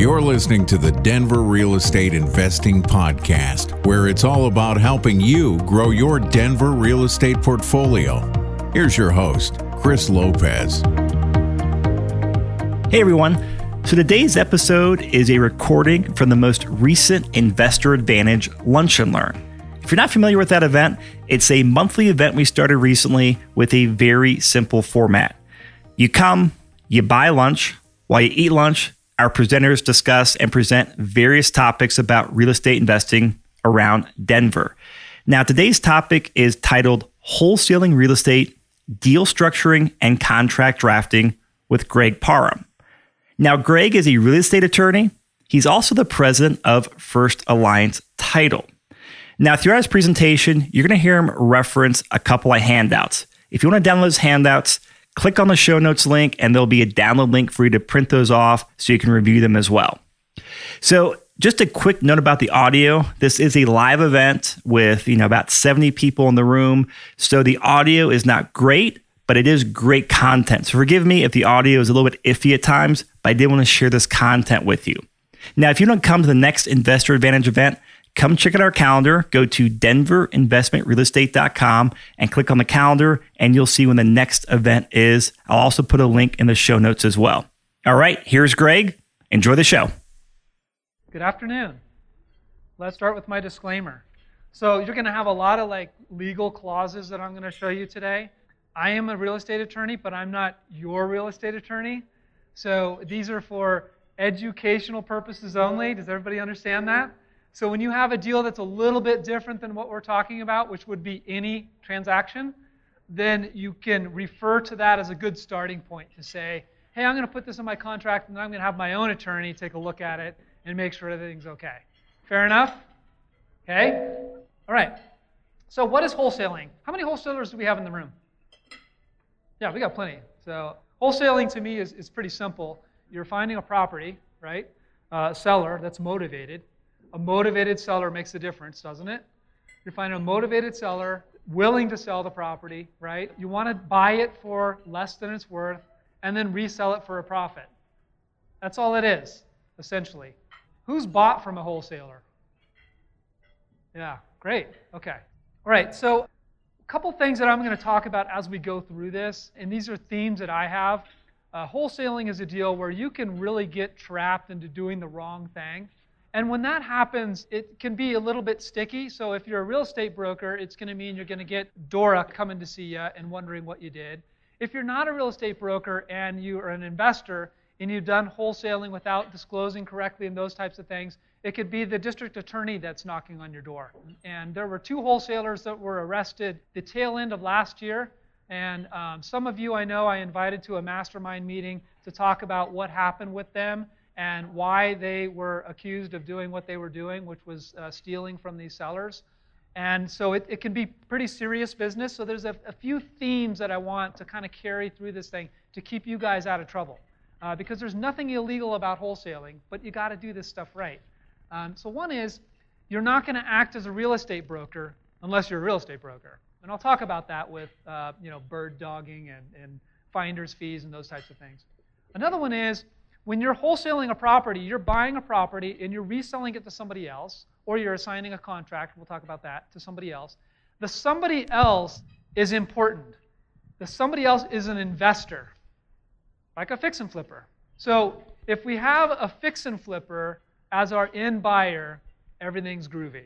You're listening to the Denver Real Estate Investing Podcast, where it's all about helping you grow your Denver real estate portfolio. Here's your host, Chris Lopez. Hey everyone. So today's episode is a recording from the most recent Investor Advantage Lunch and Learn. If you're not familiar with that event, it's a monthly event we started recently with a very simple format. You come, you buy lunch. While you eat lunch, our presenters discuss and present various topics about real estate investing around Denver. Now, today's topic is titled Wholesaling Real Estate, Deal Structuring, and Contract Drafting with Greg Parham. Now, Greg is a real estate attorney. He's also the president of First Alliance Title. Now, throughout his presentation, you're going to hear him reference a couple of handouts. If you want to download those handouts, click on the show notes link, and there'll be a download link for you to print those off so you can review them as well. So just a quick note about the audio. This is a live event with about 70 people in the room. So the audio is not great, but it is great content. So forgive me if the audio is a little bit iffy at times, but I did want to share this content with you. Now, if you don't come to the next Investor Advantage event, come check out our calendar. Go to denverinvestmentrealestate.com and click on the calendar, and you'll see when the next event is. I'll also put a link in the show notes as well. All right, here's Greg. Enjoy the show. Good afternoon. Let's start with my disclaimer. So you're going to have a lot of legal clauses that I'm going to show you today. I am a real estate attorney, but I'm not your real estate attorney. So these are for educational purposes only. Does everybody understand that? So when you have a deal that's a little bit different than what we're talking about, which would be any transaction, then you can refer to that as a good starting point to say, hey, I'm going to put this in my contract, and I'm going to have my own attorney take a look at it and make sure everything's okay. Fair enough? Okay? All right. So what is wholesaling? How many wholesalers do we have in the room? Yeah, we got plenty. So wholesaling to me is pretty simple. You're finding a property, right? Seller that's motivated. A motivated seller makes a difference, doesn't it? You find a motivated seller willing to sell the property, right? You want to buy it for less than it's worth and then resell it for a profit. That's all it is, essentially. Who's bought from a wholesaler? Yeah, great. Okay. All right, so a couple things that I'm going to talk about as we go through this, and these are themes that I have. Wholesaling is a deal where you can really get trapped into doing the wrong thing. And when that happens, it can be a little bit sticky. So if you're a real estate broker, it's going to mean you're going to get Dora coming to see you and wondering what you did. If you're not a real estate broker and you are an investor and you've done wholesaling without disclosing correctly and those types of things, it could be the district attorney that's knocking on your door. And there were 2 wholesalers that were arrested the tail end of last year. And some of you I know I invited to a mastermind meeting to talk about what happened with them and why they were accused of doing what they were doing, which was stealing from these sellers. And so it can be pretty serious business. So there's a few themes that I want to kind of carry through this thing to keep you guys out of trouble. Because there's nothing illegal about wholesaling, but you got to do this stuff right. So one is, you're not going to act as a real estate broker unless you're a real estate broker. And I'll talk about that with bird dogging and finder's fees and those types of things. Another one is, when you're wholesaling a property, you're buying a property and you're reselling it to somebody else, or you're assigning a contract, we'll talk about that, to somebody else. The somebody else is important. The somebody else is an investor, like a fix and flipper. So if we have a fix and flipper as our end buyer, everything's groovy.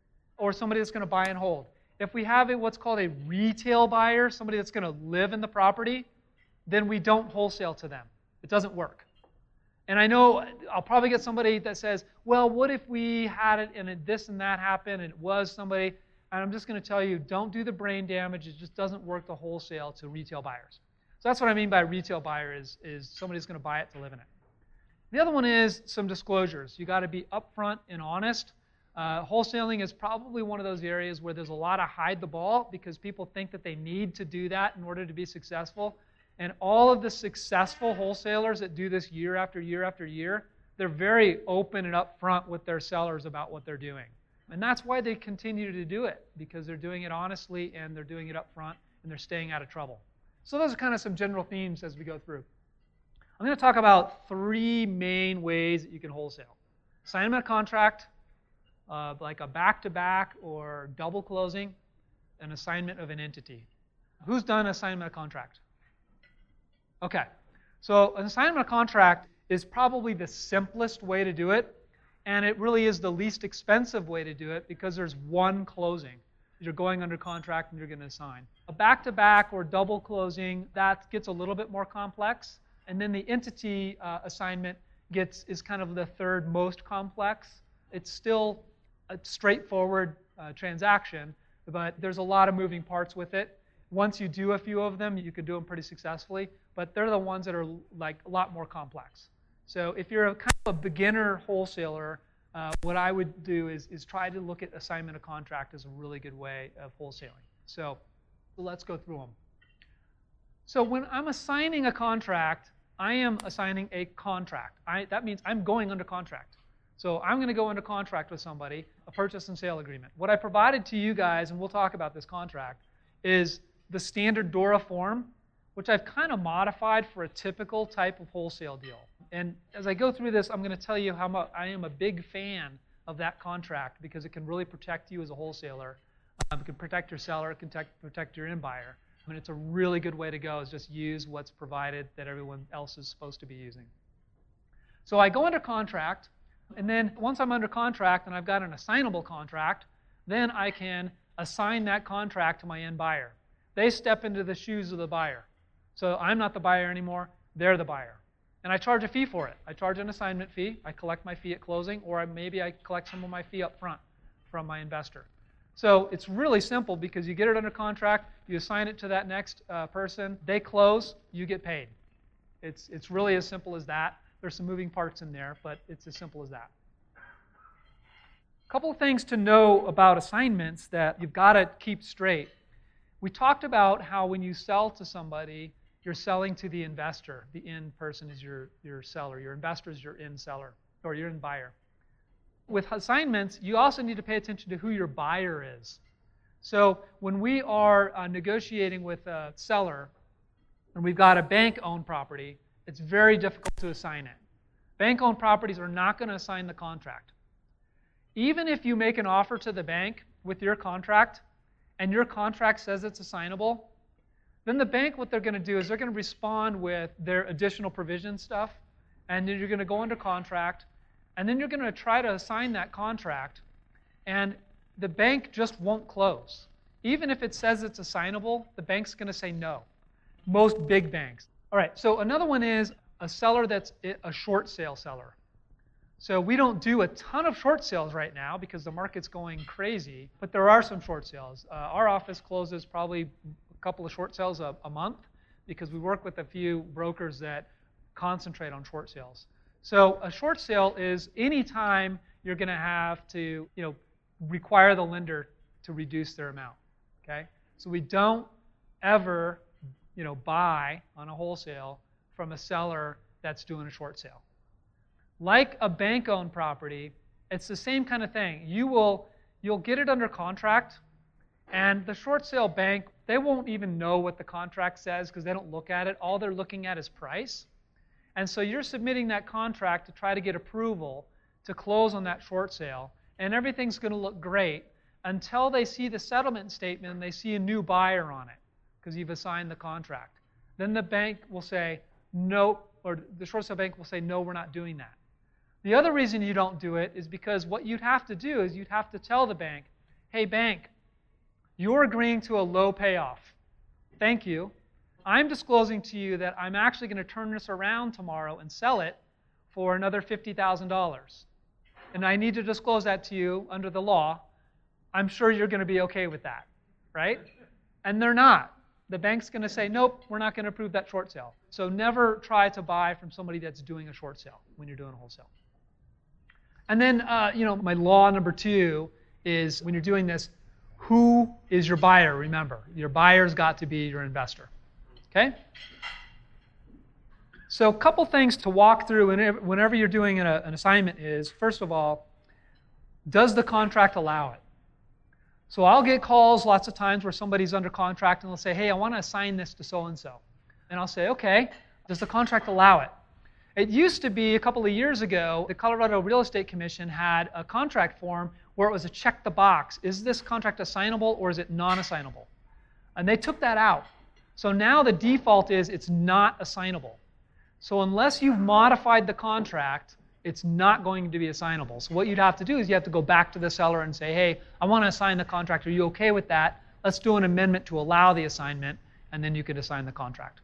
Or somebody that's going to buy and hold. If we have what's called a retail buyer, somebody that's going to live in the property, then we don't wholesale to them. It doesn't work. And I know I'll probably get somebody that says, well, what if we had it and this and that happened and it was somebody? And I'm just going to tell you, don't do the brain damage. It just doesn't work to wholesale to retail buyers. So that's what I mean by retail buyer is somebody's going to buy it to live in it. The other one is some disclosures. You got to be upfront and honest. Wholesaling is probably one of those areas where there's a lot of hide the ball because people think that they need to do that in order to be successful. And all of the successful wholesalers that do this year after year after year, they're very open and upfront with their sellers about what they're doing. And that's why they continue to do it, because they're doing it honestly and they're doing it upfront and they're staying out of trouble. So those are kind of some general themes as we go through. I'm going to talk about three main ways that you can wholesale. Assignment of contract, like a back-to-back or double closing, an assignment of an entity. Who's done assignment of contract? Okay. So an assignment of contract is probably the simplest way to do it, and it really is the least expensive way to do it because there's one closing. You're going under contract and you're going to assign. A back-to-back or double closing, that gets a little bit more complex. And then the entity assignment is kind of the third most complex. It's still a straightforward transaction, but there's a lot of moving parts with it. Once you do a few of them, you could do them pretty successfully, but they're the ones that are like a lot more complex. So if you're kind of a beginner wholesaler, what I would do is try to look at assignment of contract as a really good way of wholesaling. So let's go through them. So when I'm assigning a contract, I am assigning a contract. That means I'm going under contract. So I'm going to go under contract with somebody, a purchase and sale agreement. What I provided to you guys, and we'll talk about this contract, is the standard DORA form, which I've kind of modified for a typical type of wholesale deal. And as I go through this, I'm going to tell you how much I am a big fan of that contract because it can really protect you as a wholesaler. It can protect your seller, it can protect your end buyer. I mean, it's a really good way to go, is just use what's provided that everyone else is supposed to be using. So I go under contract, and then once I'm under contract and I've got an assignable contract, then I can assign that contract to my end buyer. They step into the shoes of the buyer. So I'm not the buyer anymore, they're the buyer. And I charge a fee for it. I charge an assignment fee, I collect my fee at closing, or maybe I collect some of my fee up front from my investor. So it's really simple because you get it under contract, you assign it to that next person, they close, you get paid. It's really as simple as that. There's some moving parts in there, but it's as simple as that. A couple of things to know about assignments that you've got to keep straight. We talked about how when you sell to somebody, you're selling to the investor. The end person is your seller. Your investor is your end seller, or your end buyer. With assignments, you also need to pay attention to who your buyer is. So when we are negotiating with a seller, and we've got a bank-owned property, it's very difficult to assign it. Bank-owned properties are not going to assign the contract. Even if you make an offer to the bank with your contract, and your contract says it's assignable, then the bank, what they're going to do is they're going to respond with their additional provision stuff, and then you're going to go under contract, and then you're going to try to assign that contract, and the bank just won't close. Even if it says it's assignable, the bank's going to say no. Most big banks. All right, so another one is a seller that's a short sale seller. So we don't do a ton of short sales right now because the market's going crazy, but there are some short sales. Our office closes probably a couple of short sales a month because we work with a few brokers that concentrate on short sales. So a short sale is any time you're going to have to, require the lender to reduce their amount. Okay? So we don't ever, buy on a wholesale from a seller that's doing a short sale. Like a bank-owned property, it's the same kind of thing. You'll get it under contract, and the short sale bank, they won't even know what the contract says because they don't look at it. All they're looking at is price. And so you're submitting that contract to try to get approval to close on that short sale, and everything's going to look great until they see the settlement statement and they see a new buyer on it because you've assigned the contract. Then the bank will say, no, or the short sale bank will say, no, we're not doing that. The other reason you don't do it is because what you'd have to do is you'd have to tell the bank, hey, bank, you're agreeing to a low payoff. Thank you. I'm disclosing to you that I'm actually going to turn this around tomorrow and sell it for another $50,000. And I need to disclose that to you under the law. I'm sure you're going to be okay with that, right? And they're not. The bank's going to say, nope, we're not going to approve that short sale. So never try to buy from somebody that's doing a short sale when you're doing a wholesale. And then, my law number 2 is when you're doing this, who is your buyer? Remember, your buyer's got to be your investor. Okay? So a couple things to walk through whenever you're doing an assignment is, first of all, does the contract allow it? So I'll get calls lots of times where somebody's under contract and they'll say, hey, I want to assign this to so-and-so. And I'll say, okay, does the contract allow it? It used to be a couple of years ago, the Colorado Real Estate Commission had a contract form where it was a check the box. Is this contract assignable or is it non-assignable? And they took that out. So now the default is it's not assignable. So unless you've modified the contract, it's not going to be assignable. So what you'd have to do is you have to go back to the seller and say, hey, I want to assign the contract. Are you okay with that? Let's do an amendment to allow the assignment, and then you could assign the contract.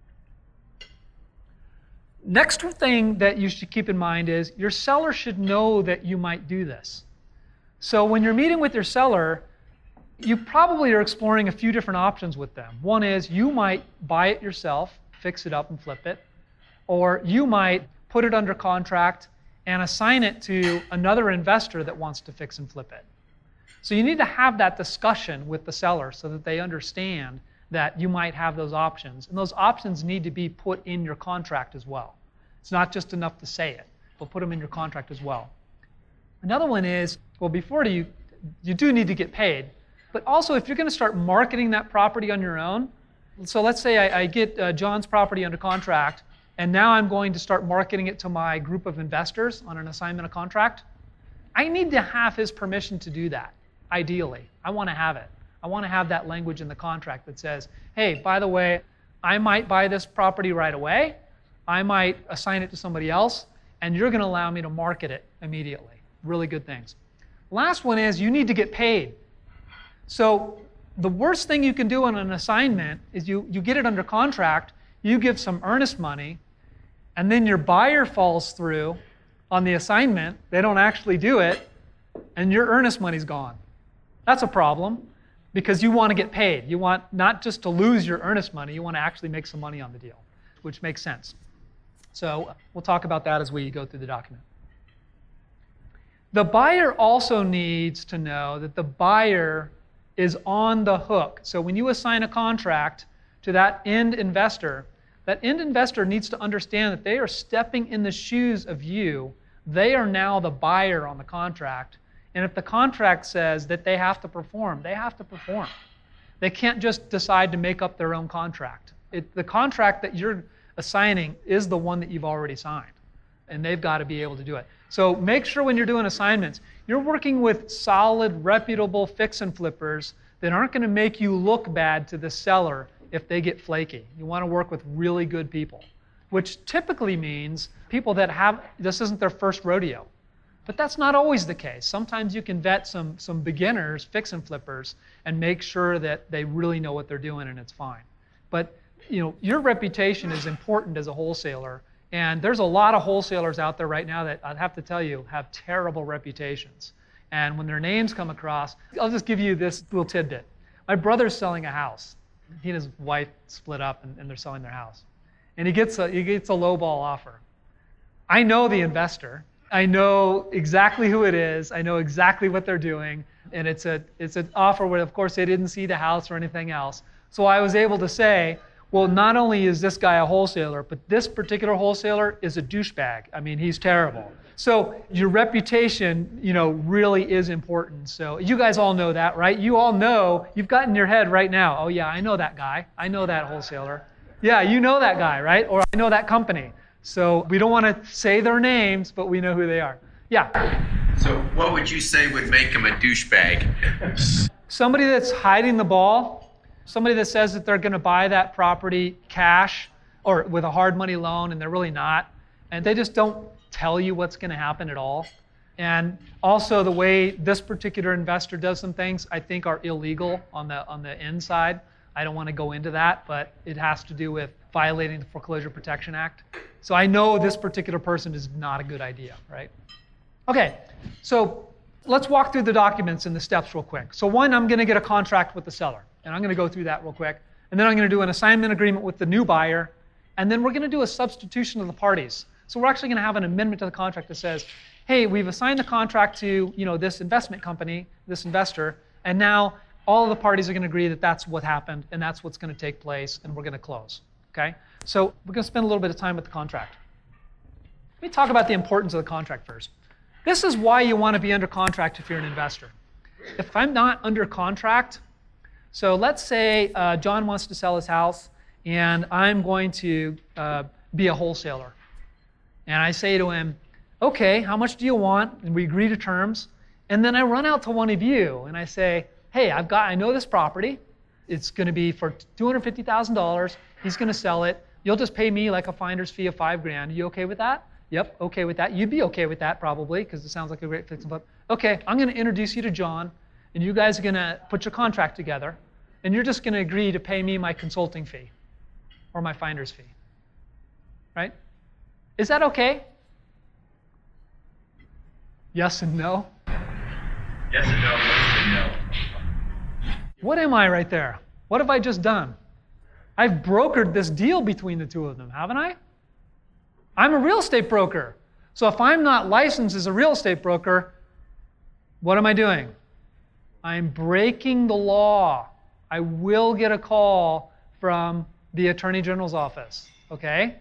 Next thing that you should keep in mind is your seller should know that you might do this. So when you're meeting with your seller, you probably are exploring a few different options with them. One is you might buy it yourself, fix it up and flip it, or you might put it under contract and assign it to another investor that wants to fix and flip it. So you need to have that discussion with the seller so that they understand that you might have those options. And those options need to be put in your contract as well. It's not just enough to say it, but put them in your contract as well. Another one is, well, before you do need to get paid, but also if you're going to start marketing that property on your own, so let's say I get John's property under contract, and now I'm going to start marketing it to my group of investors on an assignment of contract. I need to have his permission to do that, ideally. I want to have it. I want to have that language in the contract that says, hey, by the way, I might buy this property right away. I might assign it to somebody else, and you're going to allow me to market it immediately. Really good things. Last one is you need to get paid. So the worst thing you can do on an assignment is you get it under contract, you give some earnest money, and then your buyer falls through on the assignment. They don't actually do it, and your earnest money's gone. That's a problem because you want to get paid. You want not just to lose your earnest money, you want to actually make some money on the deal, which makes sense. So we'll talk about that as we go through the document. The buyer also needs to know that the buyer is on the hook. So when you assign a contract to that end investor needs to understand that they are stepping in the shoes of you. They are now the buyer on the contract. And if the contract says that they have to perform, they have to perform. They can't just decide to make up their own contract. The contract that you're assigning is the one that you've already signed. And they've got to be able to do it. So make sure when you're doing assignments, you're working with solid, reputable fix and flippers that aren't going to make you look bad to the seller if they get flaky. You want to work with really good people, which typically means people that this isn't their first rodeo. But that's not always the case. Sometimes you can vet some beginners, fix and flippers, and make sure that they really know what they're doing and it's fine. But your reputation is important as a wholesaler, and there's a lot of wholesalers out there right now that I'd have to tell you have terrible reputations. And when their names come across, I'll just give you this little tidbit. My brother's selling a house. He and his wife split up, and they're selling their house. And he gets a lowball offer. I know the investor. I know exactly who it is. I know exactly what they're doing. And it's an offer where, of course, they didn't see the house or anything else. So I was able to say, well, not only is this guy a wholesaler, but this particular wholesaler is a douchebag. I mean, he's terrible. So your reputation, really is important. So you guys all know that, right? You all know, you've got in your head right now, oh yeah, I know that guy. I know that wholesaler. Yeah, you know that guy, right? Or I know that company. So we don't want to say their names, but we know who they are. Yeah? So what would you say would make him a douchebag? Somebody that's hiding the ball, somebody that says that they're going to buy that property cash or with a hard money loan and they're really not, and they just don't tell you what's going to happen at all. And also the way this particular investor does some things I think are illegal on the inside. I don't want to go into that, but it has to do with violating the Foreclosure Protection Act. So I know this particular person is not a good idea, right? Okay, so let's walk through the documents and the steps real quick. So one, I'm going to get a contract with the seller, and I'm going to go through that real quick. And then I'm going to do an assignment agreement with the new buyer, and then we're going to do a substitution of the parties. So we're actually going to have an amendment to the contract that says, hey, we've assigned the contract to this investment company, this investor, and now all of the parties are going to agree that that's what happened and that's what's going to take place, and we're going to close. Okay? So we're going to spend a little bit of time with the contract. Let me talk about the importance of the contract first. This is why you want to be under contract if you're an investor. If I'm not under contract, so let's say John wants to sell his house, and I'm going to be a wholesaler. And I say to him, okay, how much do you want? And we agree to terms. And then I run out to one of you and I say, hey, I know this property. It's going to be for $250,000. He's going to sell it. You'll just pay me like a finder's fee of $5,000. Are you okay with that? Yep, okay with that. You'd be okay with that probably because it sounds like a great fix and flip. Okay, I'm going to introduce you to John, and you guys are going to put your contract together, and you're just going to agree to pay me my consulting fee or my finder's fee. Right? Is that okay? Yes and no? Yes and no, yes and no. What am I right there? What have I just done? I've brokered this deal between the two of them, haven't I? I'm a real estate broker. So if I'm not licensed as a real estate broker, what am I doing? I'm breaking the law. I will get a call from the Attorney General's office, okay?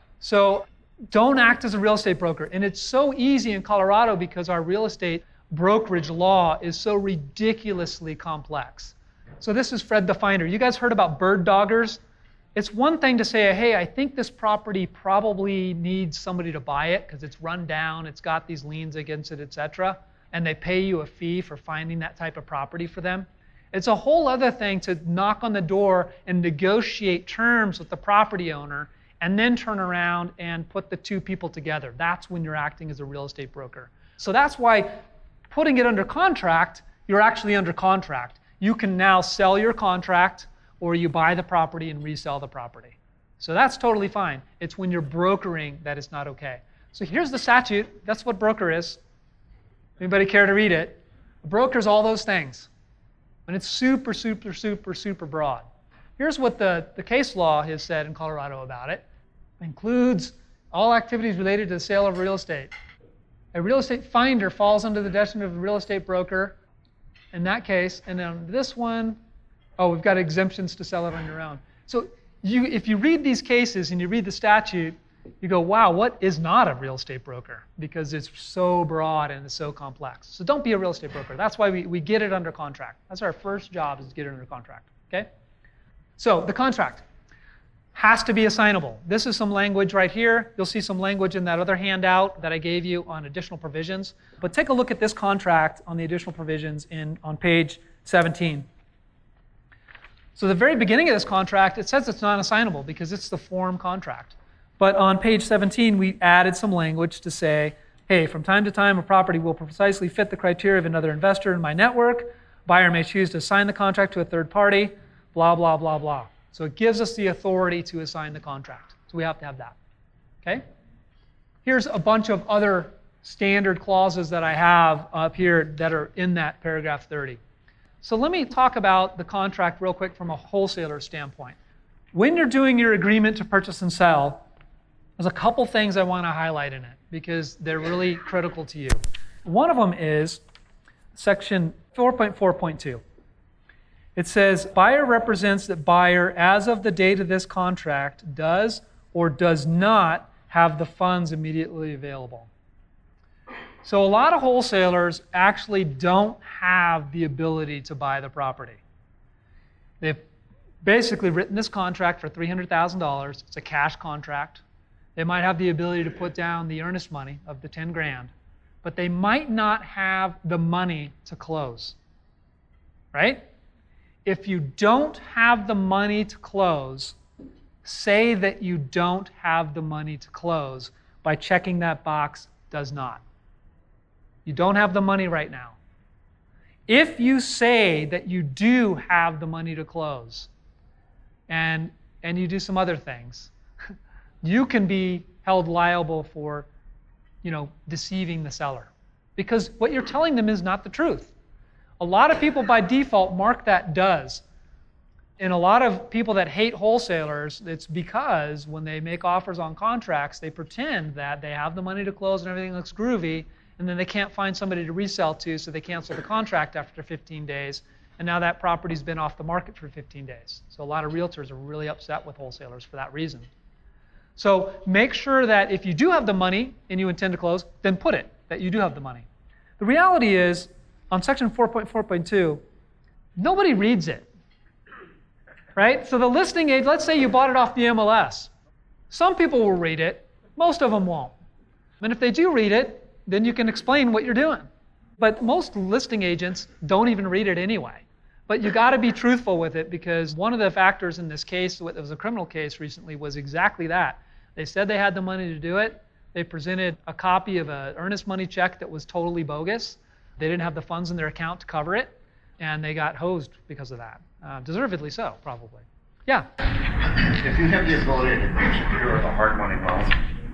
So don't act as a real estate broker. And it's so easy in Colorado because our real estate brokerage law is so ridiculously complex. So this is Fred the Finder. You guys heard about bird doggers? It's one thing to say, hey, I think this property probably needs somebody to buy it because it's run down, it's got these liens against it, etc. And they pay you a fee for finding that type of property for them. It's a whole other thing to knock on the door and negotiate terms with the property owner and then turn around and put the two people together. That's when you're acting as a real estate broker. So that's why putting it under contract, you're actually under contract. You can now sell your contract or you buy the property and resell the property. So that's totally fine. It's when you're brokering that it's not okay. So here's the statute. That's what broker is. Anybody care to read it? A broker is all those things. And it's super, super, super, super broad. Here's what the case law has said in Colorado about it. It includes all activities related to the sale of real estate. A real estate finder falls under the definition of a real estate broker in that case. And then this one, we've got exemptions to sell it on your own. So if you read these cases and you read the statute, you go, wow, what is not a real estate broker? Because it's so broad and it's so complex. So don't be a real estate broker. That's why we get it under contract. That's our first job, is to get it under contract. Okay? So the contract has to be assignable. This is some language right here. You'll see some language in that other handout that I gave you on additional provisions. But take a look at this contract on the additional provisions on page 17. So the very beginning of this contract, it says it's non-assignable because it's the form contract. But on page 17, we added some language to say, hey, from time to time, a property will precisely fit the criteria of another investor in my network. Buyer may choose to assign the contract to a third party, blah, blah, blah, blah. So it gives us the authority to assign the contract. So we have to have that. Okay? Here's a bunch of other standard clauses that I have up here that are in that paragraph 30. So let me talk about the contract real quick from a wholesaler standpoint. When you're doing your agreement to purchase and sell, there's a couple things I want to highlight in it because they're really critical to you. One of them is section 4.4.2. It says, buyer represents that buyer, as of the date of this contract, does or does not have the funds immediately available. So a lot of wholesalers actually don't have the ability to buy the property. They've basically written this contract for $300,000. It's a cash contract. They might have the ability to put down the earnest money of the $10,000, but they might not have the money to close, right? If you don't have the money to close, say that you don't have the money to close by checking that box, does not. You don't have the money right now. If you say that you do have the money to close and you do some other things, you can be held liable for, deceiving the seller. Because what you're telling them is not the truth. A lot of people by default mark that does. And a lot of people that hate wholesalers, it's because when they make offers on contracts, they pretend that they have the money to close and everything looks groovy, and then they can't find somebody to resell to, so they cancel the contract after 15 days, and now that property's been off the market for 15 days. So a lot of realtors are really upset with wholesalers for that reason. So make sure that if you do have the money and you intend to close, then put it, that you do have the money. The reality is, on section 4.4.2, nobody reads it, right? So the listing agent, let's say you bought it off the MLS. Some people will read it, most of them won't. And if they do read it, then you can explain what you're doing. But most listing agents don't even read it anyway. But you got to be truthful with it, because one of the factors in this case, it was a criminal case recently, was exactly that. They said they had the money to do it. They presented a copy of an earnest money check that was totally bogus. They didn't have the funds in their account to cover it, and they got hosed because of that. Deservedly so, probably. Yeah? If you have the ability to secure a hard money loan,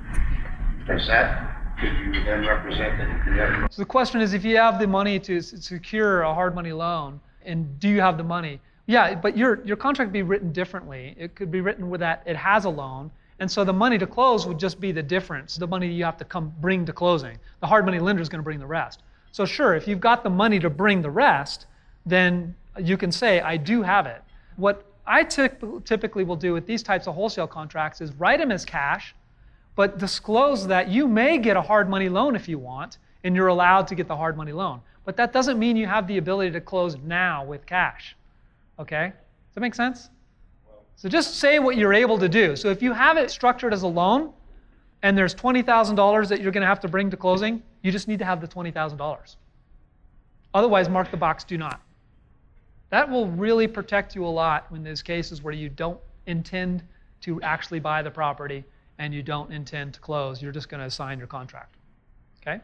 could you then represent that you have... So the question is, if you have the money to secure a hard money loan, and do you have the money? Yeah, but your contract would be written differently. It could be written with that it has a loan, and so the money to close would just be the difference, the money you have to bring to closing. The hard money lender is going to bring the rest. So sure, if you've got the money to bring the rest, then you can say, I do have it. What I typically will do with these types of wholesale contracts is write them as cash, but disclose that you may get a hard money loan if you want, and you're allowed to get the hard money loan. But that doesn't mean you have the ability to close now with cash. Okay? Does that make sense? So just say what you're able to do. So if you have it structured as a loan, and there's $20,000 that you're going to have to bring to closing, you just need to have the $20,000. Otherwise, mark the box do not. That will really protect you a lot in those cases where you don't intend to actually buy the property and you don't intend to close. You're just going to sign your contract. Okay?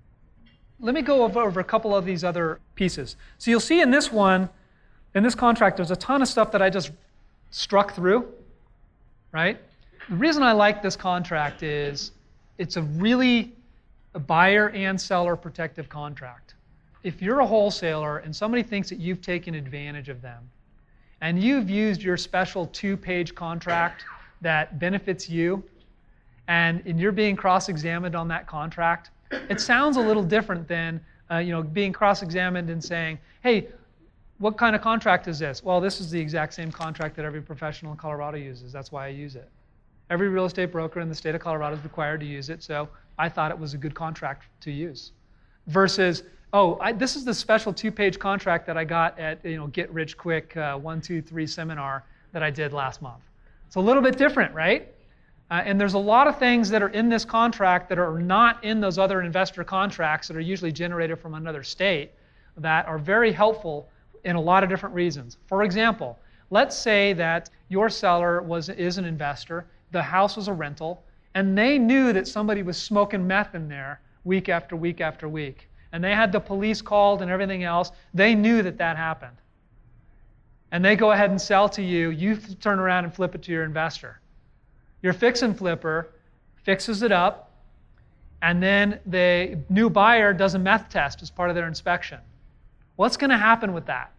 Let me go over a couple of these other pieces. So you'll see in this one, in this contract, there's a ton of stuff that I just struck through, right? The reason I like this contract is it's a really buyer and seller protective contract. If you're a wholesaler and somebody thinks that you've taken advantage of them and you've used your special 2-page contract that benefits you and you're being cross-examined on that contract, it sounds a little different than being cross-examined and saying, hey, what kind of contract is this? Well, this is the exact same contract that every professional in Colorado uses. That's why I use it. Every real estate broker in the state of Colorado is required to use it, so I thought it was a good contract to use. Versus, this is the special 2-page contract that I got at Get Rich Quick 1, 2, 3 seminar that I did last month. It's a little bit different, right? And there's a lot of things that are in this contract that are not in those other investor contracts that are usually generated from another state that are very helpful in a lot of different reasons. For example, let's say that your seller is an investor, the house was a rental, and they knew that somebody was smoking meth in there week after week after week. And they had the police called and everything else. They knew that that happened. And they go ahead and sell to you. You turn around and flip it to your investor. Your fix and flipper fixes it up, and then the new buyer does a meth test as part of their inspection. What's going to happen with that?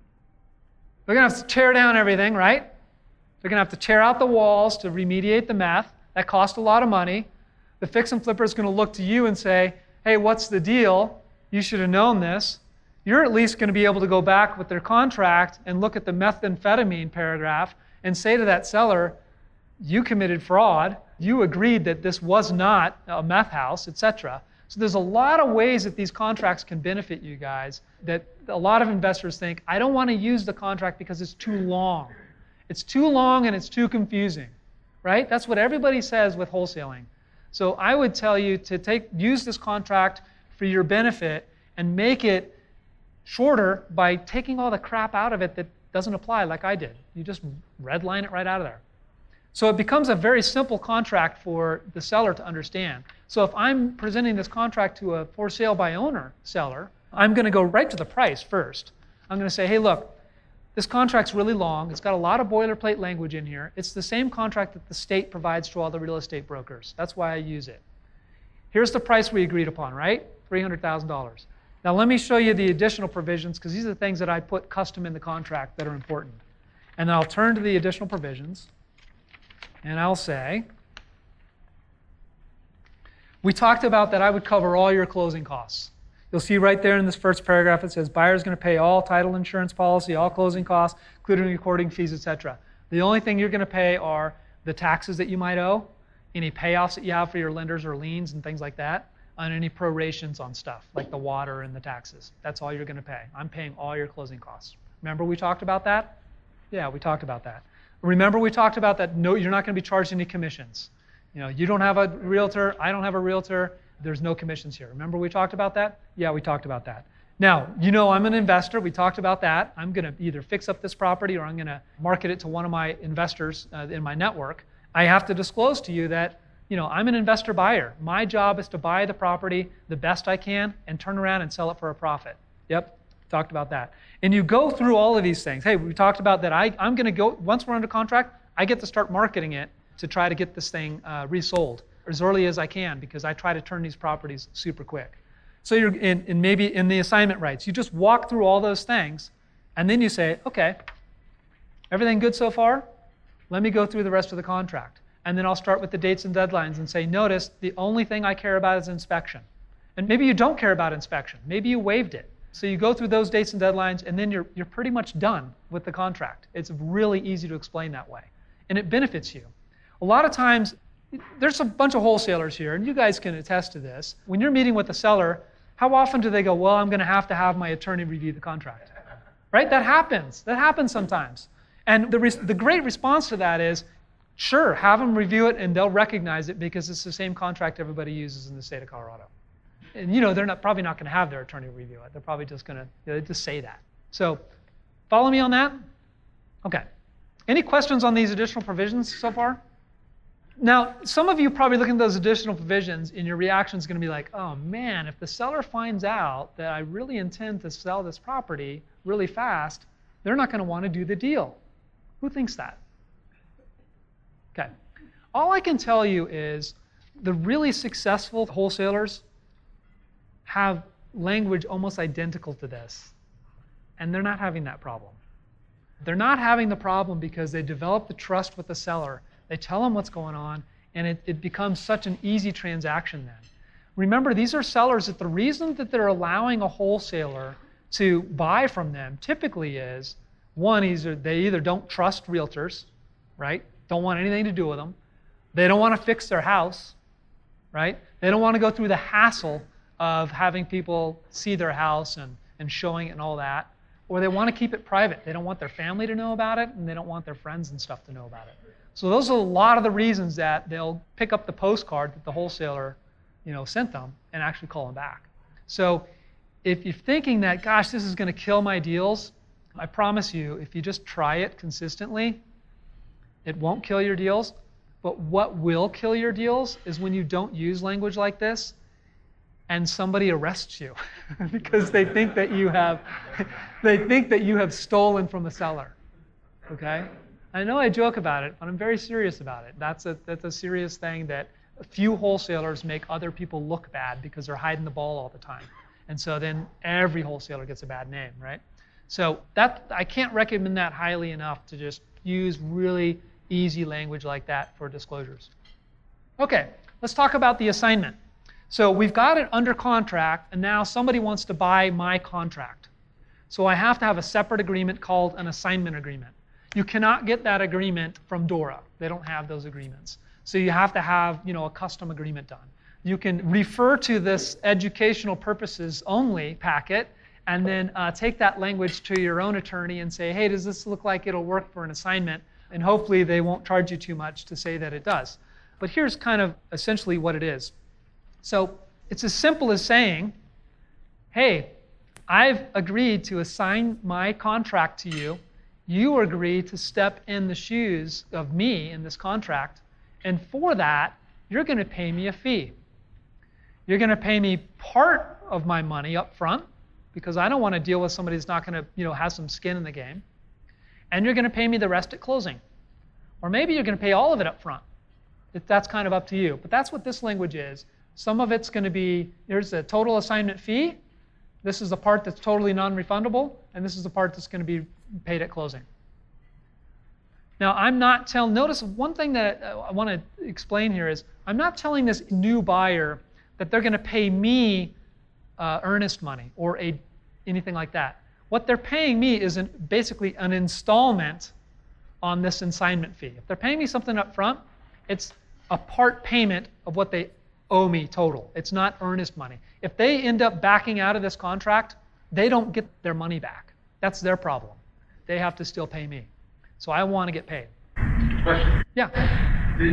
They're going to have to tear down everything, right? They're going to have to tear out the walls to remediate the meth. That costs a lot of money. The fix and flipper is going to look to you and say, hey, what's the deal? You should have known this. You're at least going to be able to go back with their contract and look at the methamphetamine paragraph and say to that seller, you committed fraud. You agreed that this was not a meth house, etc. So there's a lot of ways that these contracts can benefit you guys that a lot of investors think, I don't want to use the contract because it's too long. It's too long and it's too confusing, right? That's what everybody says with wholesaling. So I would tell you to use this contract for your benefit and make it shorter by taking all the crap out of it that doesn't apply like I did. You just redline it right out of there. So it becomes a very simple contract for the seller to understand. So if I'm presenting this contract to a for sale by owner seller, I'm going to go right to the price first. I'm going to say, hey, look, this contract's really long. It's got a lot of boilerplate language in here. It's the same contract that the state provides to all the real estate brokers. That's why I use it. Here's the price we agreed upon, right? $300,000. Now let me show you the additional provisions, because these are the things that I put custom in the contract that are important. And then I'll turn to the additional provisions, and I'll say, we talked about that I would cover all your closing costs. You'll see right there in this first paragraph it says buyer's going to pay all title insurance policy, all closing costs, including recording fees, etc. The only thing you're going to pay are the taxes that you might owe, any payoffs that you have for your lenders or liens and things like that, and any prorations on stuff like the water and the taxes. That's all you're going to pay. I'm paying all your closing costs. Remember we talked about that? Yeah, we talked about that. Remember we talked about that, no, you're not going to be charged any commissions. You don't have a realtor, I don't have a realtor, there's no commissions here. Remember we talked about that? Yeah, we talked about that. Now, I'm an investor. We talked about that. I'm going to either fix up this property or I'm going to market it to one of my investors in my network. I have to disclose to you that, I'm an investor buyer. My job is to buy the property the best I can and turn around and sell it for a profit. Yep, talked about that. And you go through all of these things. Hey, we talked about that I'm going to go, once we're under contract, I get to start marketing it to try to get this thing resold as early as I can because I try to turn these properties super quick. So you're maybe in the assignment rights. You just walk through all those things, and then you say, okay, everything good so far? Let me go through the rest of the contract. And then I'll start with the dates and deadlines and say, notice, the only thing I care about is inspection. And maybe you don't care about inspection. Maybe you waived it. So you go through those dates and deadlines, and then you're pretty much done with the contract. It's really easy to explain that way. And it benefits you. A lot of times, there's a bunch of wholesalers here, and you guys can attest to this. When you're meeting with a seller, how often do they go, well, I'm going to have my attorney review the contract? Right? That happens. That happens sometimes. And the great response to that is, sure, have them review it and they'll recognize it because it's the same contract everybody uses in the state of Colorado. And they're probably not going to have their attorney review it. They're probably just going to just say that. So follow me on that? Okay. Any questions on these additional provisions so far? Now, some of you probably looking at those additional provisions and your reaction is going to be like, oh man, if the seller finds out that I really intend to sell this property really fast, they're not going to want to do the deal. Who thinks that? Okay. All I can tell you is the really successful wholesalers have language almost identical to this, and they're not having that problem. They're not having the problem because they develop the trust with the seller. They tell them what's going on, and it becomes such an easy transaction then. Remember, these are sellers that the reason that they're allowing a wholesaler to buy from them typically is, one, they either don't trust realtors, right? Don't want anything to do with them. They don't want to fix their house, right? They don't want to go through the hassle of having people see their house and showing it and all that. Or they want to keep it private. They don't want their family to know about it, and they don't want their friends and stuff to know about it. So those are a lot of the reasons that they'll pick up the postcard that the wholesaler, sent them and actually call them back. So if you're thinking that, gosh, this is going to kill my deals, I promise you, if you just try it consistently, it won't kill your deals. But what will kill your deals is when you don't use language like this and somebody arrests you because they think that you have stolen from a seller. Okay? I know I joke about it, but I'm very serious about it. That's a serious thing that a few wholesalers make other people look bad because they're hiding the ball all the time. And so then every wholesaler gets a bad name, right? So I can't recommend that highly enough to just use really easy language like that for disclosures. Okay, let's talk about the assignment. So we've got it under contract, and now somebody wants to buy my contract. So I have to have a separate agreement called an assignment agreement. You cannot get that agreement from Dora. They don't have those agreements. So you have to have, a custom agreement done. You can refer to this educational purposes only packet and then take that language to your own attorney and say, hey, does this look like it'll work for an assignment? And hopefully they won't charge you too much to say that it does. But here's kind of essentially what it is. So it's as simple as saying, hey, I've agreed to assign my contract to you. You agree to step in the shoes of me in this contract. And for that, you're going to pay me a fee. You're going to pay me part of my money up front because I don't want to deal with somebody that's not going to, have some skin in the game. And you're going to pay me the rest at closing. Or maybe you're going to pay all of it up front. That's kind of up to you. But that's what this language is. Some of it's going to be, here's the total assignment fee. This is the part that's totally non-refundable. And this is the part that's going to be paid at closing. Now, I'm not notice one thing that I want to explain here is I'm not telling this new buyer that they're going to pay me earnest money or anything like that. What they're paying me is basically an installment on this assignment fee. If they're paying me something up front, it's a part payment of what they owe me total. It's not earnest money. If they end up backing out of this contract, they don't get their money back. That's their problem. They have to still pay me. So I want to get paid. Question. Yeah.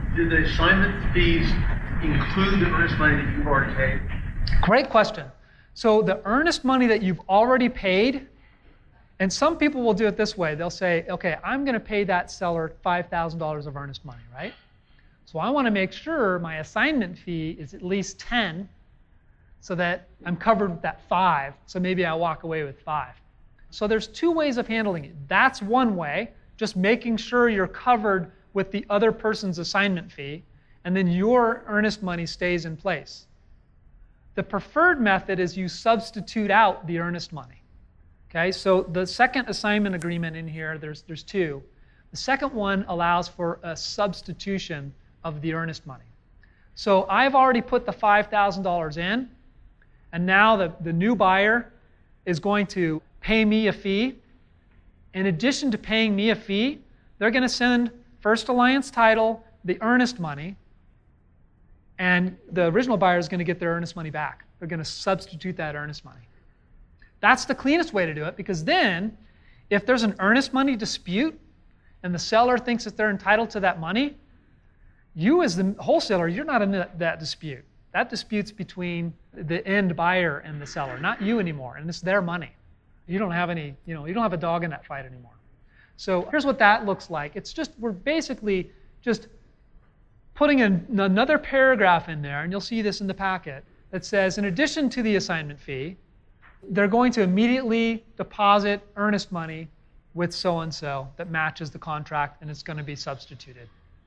Do the assignment fees include the earnest money that you've already paid? Great question. So the earnest money that you've already paid, and some people will do it this way. They'll say, okay, I'm going to pay that seller $5,000 of earnest money, right? So I want to make sure my assignment fee is at least 10 so that I'm covered with that 5. So maybe I walk away with 5. So there's 2 ways of handling it. That's one way, just making sure you're covered with the other person's assignment fee, and then your earnest money stays in place. The preferred method is you substitute out the earnest money. Okay, so the second assignment agreement in here, there's 2. The second one allows for a substitution of the earnest money. So I've already put the $5,000 in, and now the new buyer is going to pay me a fee. In addition to paying me a fee, they're going to send First Alliance Title the earnest money, and the original buyer is going to get their earnest money back. They're going to substitute that earnest money. That's the cleanest way to do it, because then if there's an earnest money dispute and the seller thinks that they're entitled to that money, you as the wholesaler, you're not in that dispute. That dispute's between the end buyer and the seller, not you anymore, and it's their money. You don't have any, you don't have a dog in that fight anymore. So here's what that looks like. It's just, we're basically just putting another paragraph in there, and you'll see this in the packet, that says, in addition to the assignment fee, they're going to immediately deposit earnest money with so-and-so that matches the contract, and it's going to be substituted.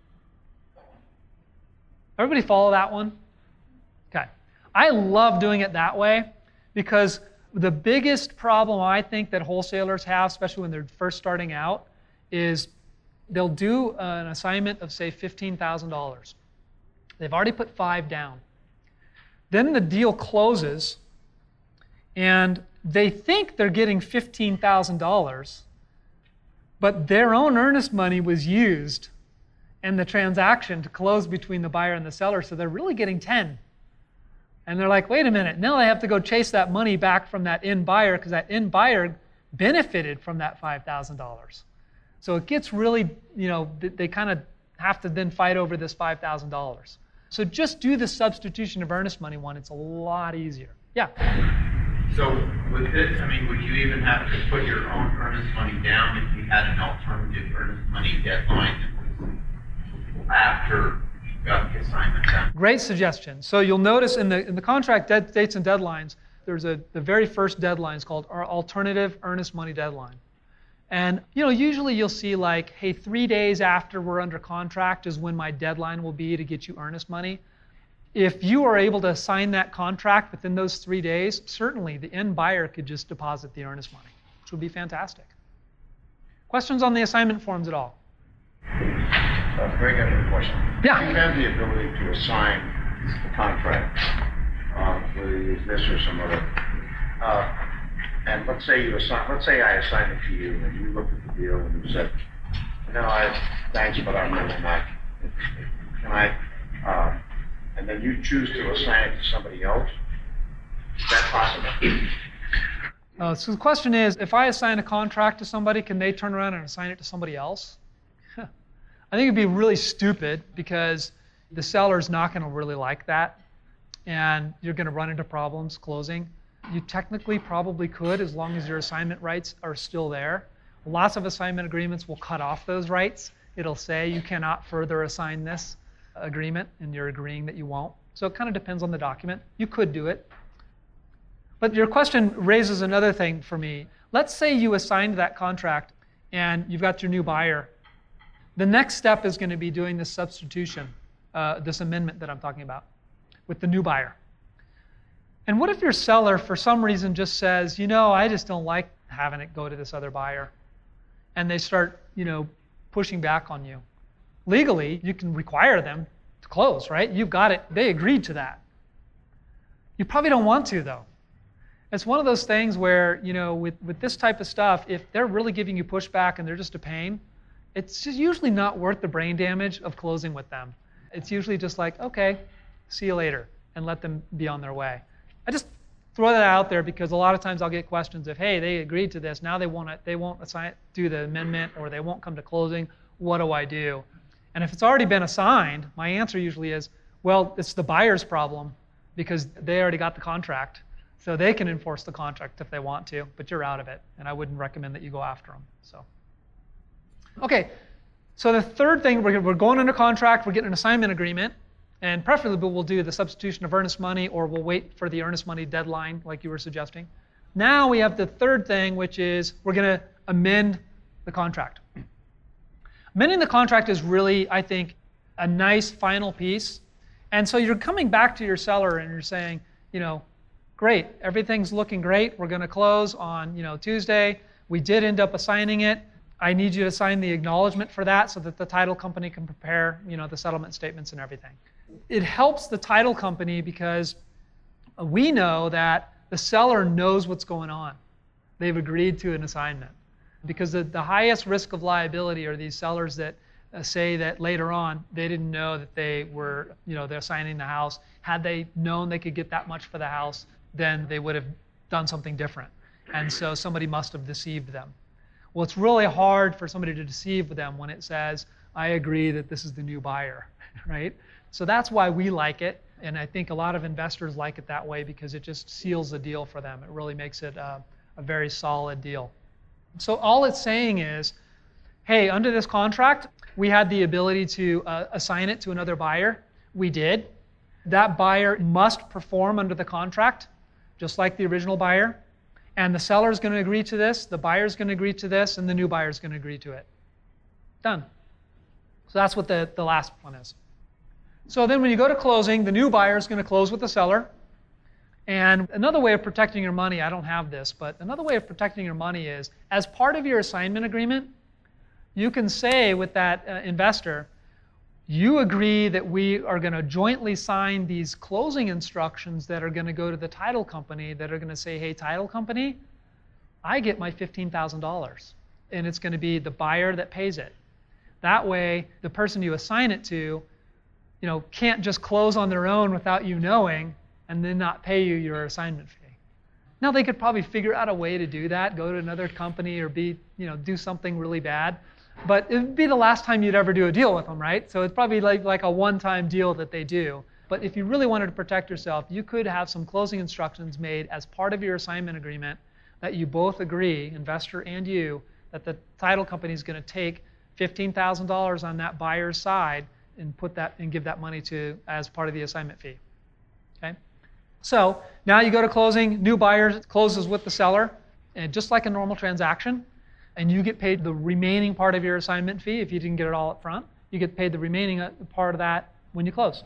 Everybody follow that one? Okay. I love doing it that way because the biggest problem I think that wholesalers have, especially when they're first starting out, is they'll do an assignment of, say, $15,000. They've already put 5 down. Then the deal closes, and they think they're getting $15,000, but their own earnest money was used in the transaction to close between the buyer and the seller, so they're really getting 10. And they're like, wait a minute, now they have to go chase that money back from that end buyer because that end buyer benefited from that $5,000. So it gets really, they kind of have to then fight over this $5,000. So just do the substitution of earnest money one. It's a lot easier. Yeah? So with this, would you even have to put your own earnest money down if you had an alternative earnest money deadline that was after you got the assignment done? Great suggestion. So you'll notice in the contract dates and deadlines, there's the very first deadline is called our alternative earnest money deadline. And usually you'll see like, hey, 3 days after we're under contract is when my deadline will be to get you earnest money. If you are able to sign that contract within those 3 days, certainly the end buyer could just deposit the earnest money, which would be fantastic. Questions on the assignment forms at all? Very good question. Yeah. You have the ability to assign the contract, whether you use this or some other. And let's say I assign it to you, and you looked at the deal and you said, thanks, but I'm really not interested. Can I? And then you choose to assign it to somebody else. Is that possible? So the question is, if I assign a contract to somebody, can they turn around and assign it to somebody else? I think it'd be really stupid because the seller's not going to really like that, and you're going to run into problems closing. You technically probably could, as long as your assignment rights are still there. Lots of assignment agreements will cut off those rights. It'll say you cannot further assign this agreement, and you're agreeing that you won't. So it kind of depends on the document. You could do it. But your question raises another thing for me. Let's say you assigned that contract and you've got your new buyer. The next step is going to be doing this substitution, this amendment that I'm talking about, with the new buyer. And what if your seller, for some reason, just says, I just don't like having it go to this other buyer, and they start, pushing back on you? Legally, you can require them to close, right? You've got it. They agreed to that. You probably don't want to, though. It's one of those things where, with this type of stuff, if they're really giving you pushback and they're just a pain, it's just usually not worth the brain damage of closing with them. It's usually just like, okay, see you later, and let them be on their way. I just throw that out there because a lot of times I'll get questions of, hey, they agreed to this, now they won't do the amendment, or they won't come to closing. What do I do? And if it's already been assigned, my answer usually is, well, it's the buyer's problem because they already got the contract. So they can enforce the contract if they want to, but you're out of it. And I wouldn't recommend that you go after them. Okay, so the third thing, we're going under contract, we're getting an assignment agreement, and preferably we'll do the substitution of earnest money, or we'll wait for the earnest money deadline like you were suggesting. Now we have the third thing, which is we're going to amend the contract. Amending the contract is really, I think, a nice final piece. And so you're coming back to your seller and you're saying, great, everything's looking great. We're going to close on, Tuesday. We did end up assigning it. I need you to sign the acknowledgement for that so that the title company can prepare, the settlement statements and everything. It helps the title company because we know that the seller knows what's going on. They've agreed to an assignment. Because the highest risk of liability are these sellers that say that later on they didn't know that they were, they're assigning the house. Had they known they could get that much for the house, then they would have done something different. And so somebody must have deceived them. Well, it's really hard for somebody to deceive them when it says, I agree that this is the new buyer, right? So that's why we like it. And I think a lot of investors like it that way because it just seals the deal for them. It really makes it a very solid deal. So all it's saying is, hey, under this contract, we had the ability to assign it to another buyer. We did. That buyer must perform under the contract, just like the original buyer. And the seller's going to agree to this, the buyer's going to agree to this, and the new buyer's going to agree to it. Done. So that's what the last one is. So then when you go to closing, the new buyer is going to close with the seller. And another way of protecting your money, I don't have this, but another way of protecting your money is, as part of your assignment agreement, you can say with that investor, you agree that we are going to jointly sign these closing instructions that are going to go to the title company that are going to say, hey, title company, I get my $15,000. And it's going to be the buyer that pays it. That way, the person you assign it to, can't just close on their own without you knowing and then not pay you your assignment fee. Now they could probably figure out a way to do that, go to another company or do something really bad. But it would be the last time you'd ever do a deal with them, right? So it's probably like a one-time deal that they do. But if you really wanted to protect yourself, you could have some closing instructions made as part of your assignment agreement that you both agree, investor and you, that the title company is going to take $15,000 on that buyer's side and put that and give that money to as part of the assignment fee. Okay? So now you go to closing, new buyer closes with the seller, and just like a normal transaction, and you get paid the remaining part of your assignment fee if you didn't get it all up front. You get paid the remaining part of that when you close.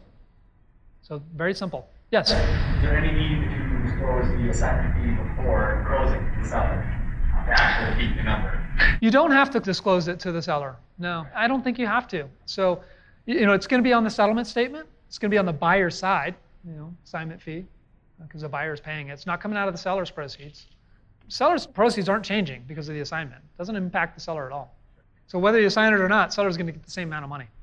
So very simple. Yes? Is there any need to disclose the assignment fee before closing to the seller to actually keep the number? You don't have to disclose it to the seller. No, I don't think you have to. So, it's going to be on the settlement statement. It's going to be on the buyer's side, assignment fee, because the buyer is paying it. It's not coming out of the seller's proceeds. Seller's proceeds aren't changing because of the assignment. It doesn't impact the seller at all. So whether you assign it or not, seller's going to get the same amount of money.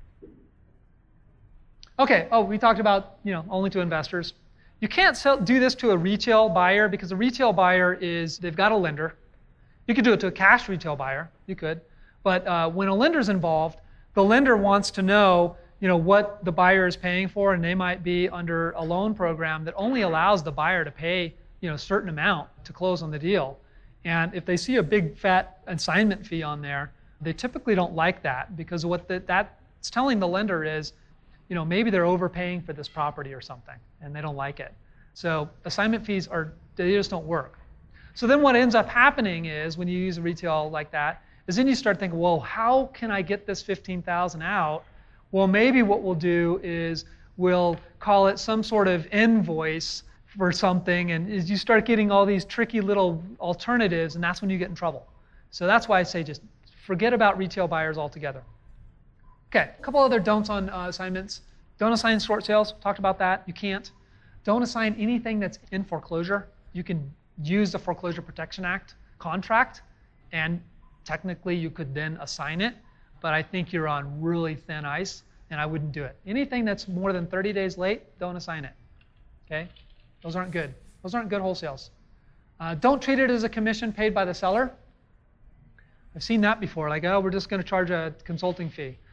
Okay, we talked about, only to investors. You can't do this to a retail buyer because a retail buyer they've got a lender. You could do it to a cash retail buyer. You could. But when a lender's involved, the lender wants to know, what the buyer is paying for, and they might be under a loan program that only allows the buyer to pay, a certain amount to close on the deal. And if they see a big fat assignment fee on there, they typically don't like that because what that's telling the lender is, maybe they're overpaying for this property or something, and they don't like it. So assignment fees they just don't work. So then what ends up happening is when you use a retail like that, is then you start thinking, well, how can I get this $15,000 out? Well, maybe what we'll do is we'll call it some sort of invoice for something, and as you start getting all these tricky little alternatives, and that's when you get in trouble. So that's why I say just forget about retail buyers altogether. Okay, a couple other don'ts on assignments. Don't assign short sales. Talked about that. You can't. Don't assign anything that's in foreclosure. You can use the Foreclosure Protection Act contract, and technically you could then assign it, but I think you're on really thin ice, and I wouldn't do it. Anything that's more than 30 days late, don't assign it. Okay? Those aren't good. Those aren't good wholesales. Don't treat it as a commission paid by the seller. I've seen that before, like, we're just going to charge a consulting fee.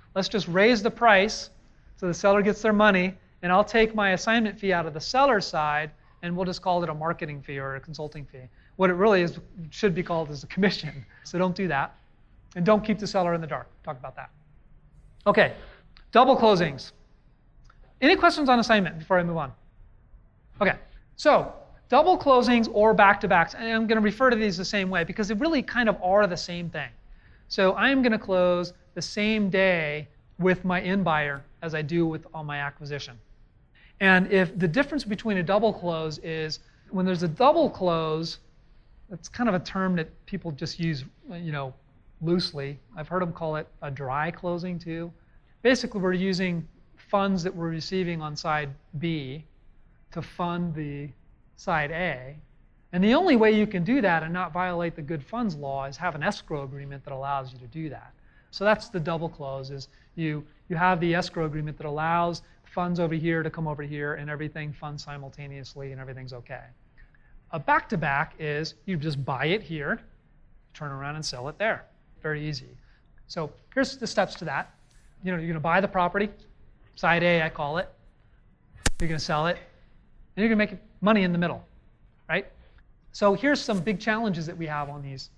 let's just raise the price so the seller gets their money, and I'll take my assignment fee out of the seller's side, and we'll just call it a marketing fee or a consulting fee. What it really is should be called is a commission. So don't do that. And don't keep the seller in the dark. Talk about that. Okay, double closings. Any questions on assignment before I move on? Okay, so double closings or back-to-backs, and I'm going to refer to these the same way because they really kind of are the same thing. So I am going to close the same day with my end buyer as I do with on my acquisition. And if the difference between a double close is when there's a double close, that's kind of a term that people just use, loosely. I've heard them call it a dry closing too. Basically, we're using funds that we're receiving on side B to fund the side A. And the only way you can do that and not violate the good funds law is have an escrow agreement that allows you to do that. So that's the double close, is you have the escrow agreement that allows funds over here to come over here and everything funds simultaneously and everything's okay. A back-to-back is you just buy it here, turn around and sell it there. Very easy. So here's the steps to that. You're going to buy the property, side A I call it. You're going to sell it, and you're going to make money in the middle, right? So here's some big challenges that we have on these.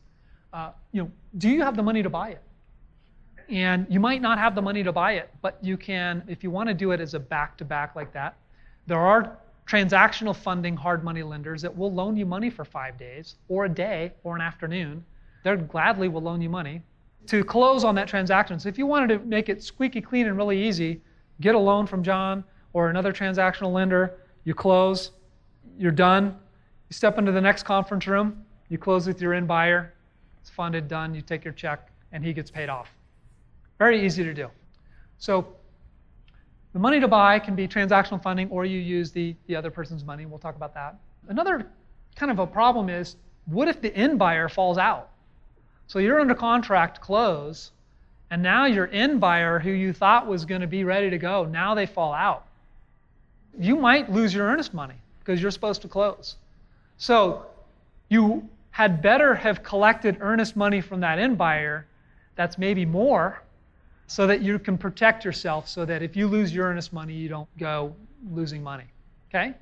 Do you have the money to buy it? And you might not have the money to buy it, but you can, if you want to do it as a back-to-back like that, there are transactional funding hard money lenders that will loan you money for 5 days or a day or an afternoon. They gladly will loan you money to close on that transaction. So if you wanted to make it squeaky clean and really easy, get a loan from John or another transactional lender, you close, you're done, you step into the next conference room, you close with your end buyer, it's funded, done, you take your check, and he gets paid off. Very easy to do. So the money to buy can be transactional funding, or you use the other person's money. We'll talk about that. Another kind of a problem is, what if the end buyer falls out? So you're under contract to close, and now your end buyer, who you thought was going to be ready to go, now they fall out. You might lose your earnest money because you're supposed to close. So you had better have collected earnest money from that end buyer that's maybe more, so that you can protect yourself, so that if you lose your earnest money, you don't go losing money. Okay?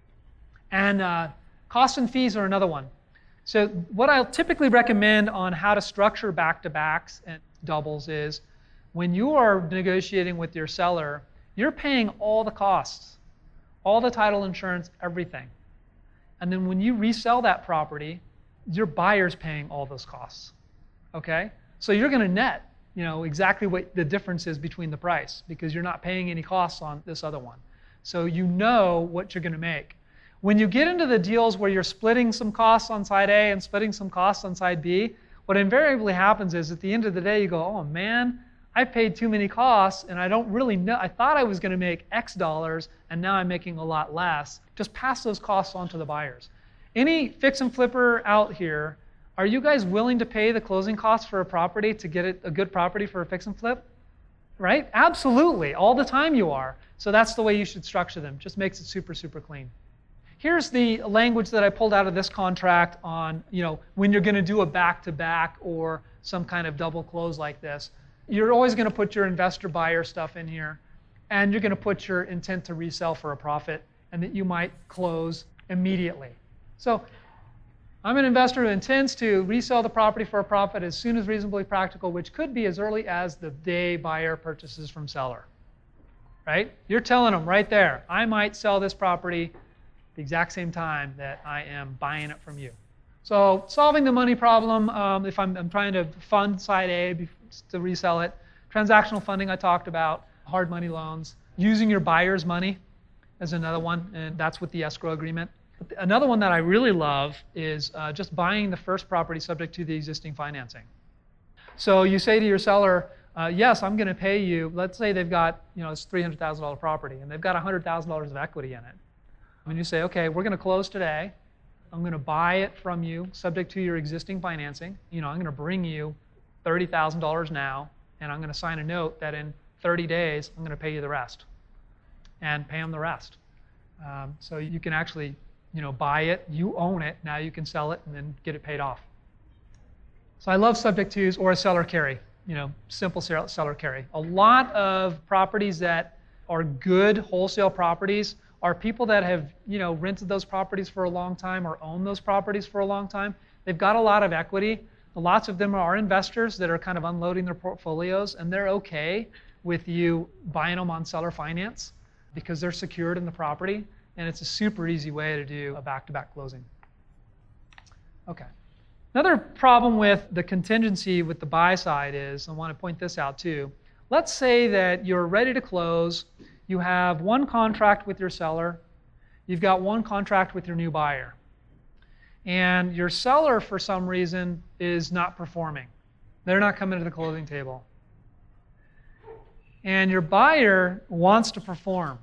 And costs and fees are another one. So what I'll typically recommend on how to structure back-to-backs and doubles is when you are negotiating with your seller, you're paying all the costs, all the title insurance, everything. And then when you resell that property, your buyer's paying all those costs. Okay? So you're going to net, exactly what the difference is between the price, because you're not paying any costs on this other one. So you know what you're going to make. When you get into the deals where you're splitting some costs on side A and splitting some costs on side B, what invariably happens is at the end of the day you go, oh man, I paid too many costs and I don't really know. I thought I was going to make X dollars and now I'm making a lot less. Just pass those costs on to the buyers. Any fix and flipper out here, are you guys willing to pay the closing costs for a property to get it a good property for a fix and flip? Right? Absolutely. All the time you are. So that's the way you should structure them. Just makes it super, super clean. Here's the language that I pulled out of this contract on, when you're going to do a back-to-back or some kind of double close like this. You're always going to put your investor buyer stuff in here, and you're going to put your intent to resell for a profit, and that you might close immediately. So I'm an investor who intends to resell the property for a profit as soon as reasonably practical, which could be as early as the day buyer purchases from seller. Right? You're telling them right there, I might sell this property the exact same time that I am buying it from you. So solving the money problem, if I'm trying to fund side A to resell it, transactional funding I talked about, hard money loans, using your buyer's money is another one, and that's with the escrow agreement. Another one that I really love is just buying the first property subject to the existing financing. So you say to your seller, yes, I'm going to pay you. Let's say they've got, it's $300,000 property, and they've got $100,000 of equity in it. And you say, okay, we're going to close today. I'm going to buy it from you subject to your existing financing. I'm going to bring you $30,000 now, and I'm going to sign a note that in 30 days, I'm going to pay you the rest and pay them the rest. So you can actually buy it, you own it, now you can sell it and then get it paid off. So I love subject tos or a seller carry. simple seller carry. A lot of properties that are good wholesale properties are people that have rented those properties for a long time or own those properties for a long time. They've got a lot of equity. Lots of them are investors that are kind of unloading their portfolios, and they're okay with you buying them on seller finance because they're secured in the property, and it's a super easy way to do a back-to-back closing. Okay. Another problem with the contingency with the buy side is, I want to point this out too, let's say that you're ready to close, you have one contract with your seller, you've got one contract with your new buyer, and your seller for some reason is not performing. They're not coming to the closing table. And your buyer wants to perform.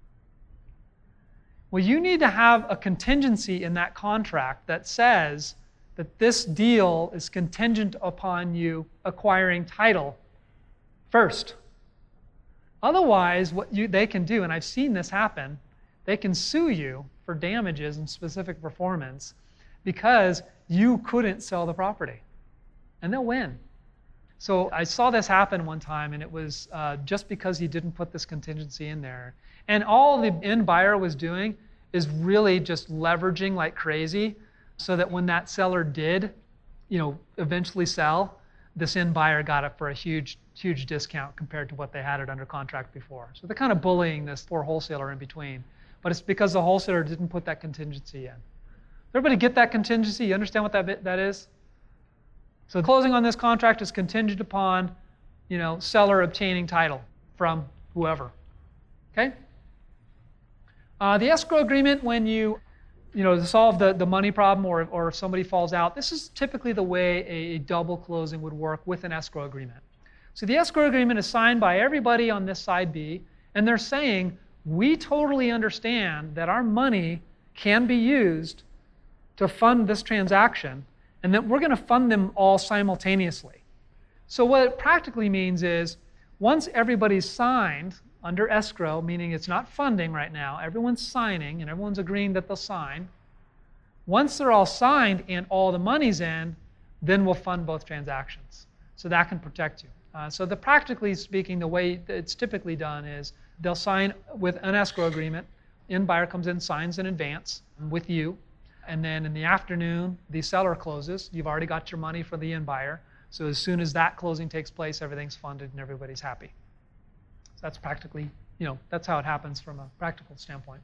Well, you need to have a contingency in that contract that says that this deal is contingent upon you acquiring title first. Otherwise, what they can do, and I've seen this happen, they can sue you for damages and specific performance because you couldn't sell the property. And they'll win. So I saw this happen one time, and it was just because he didn't put this contingency in there. And all the end buyer was doing is really just leveraging like crazy so that when that seller did, eventually sell, this end buyer got it for a huge discount compared to what they had it under contract before. So they're kind of bullying this poor wholesaler in between. But it's because the wholesaler didn't put that contingency in. Everybody get that contingency? You understand what that is? So the closing on this contract is contingent upon, seller obtaining title from whoever. Okay? The escrow agreement, when you to solve the money problem or if somebody falls out, this is typically the way a double closing would work with an escrow agreement. So the escrow agreement is signed by everybody on this side B, and they're saying, we totally understand that our money can be used to fund this transaction, and that we're going to fund them all simultaneously. So what it practically means is, once everybody's signed under escrow, meaning it's not funding right now, everyone's signing and everyone's agreeing that they'll sign. Once they're all signed and all the money's in, then we'll fund both transactions. So that can protect you. So practically speaking, the way it's typically done is they'll sign with an escrow agreement. End buyer comes in, signs in advance with you, and then in the afternoon, the seller closes. You've already got your money for the end buyer. So as soon as that closing takes place, everything's funded and everybody's happy. So that's practically, that's how it happens from a practical standpoint.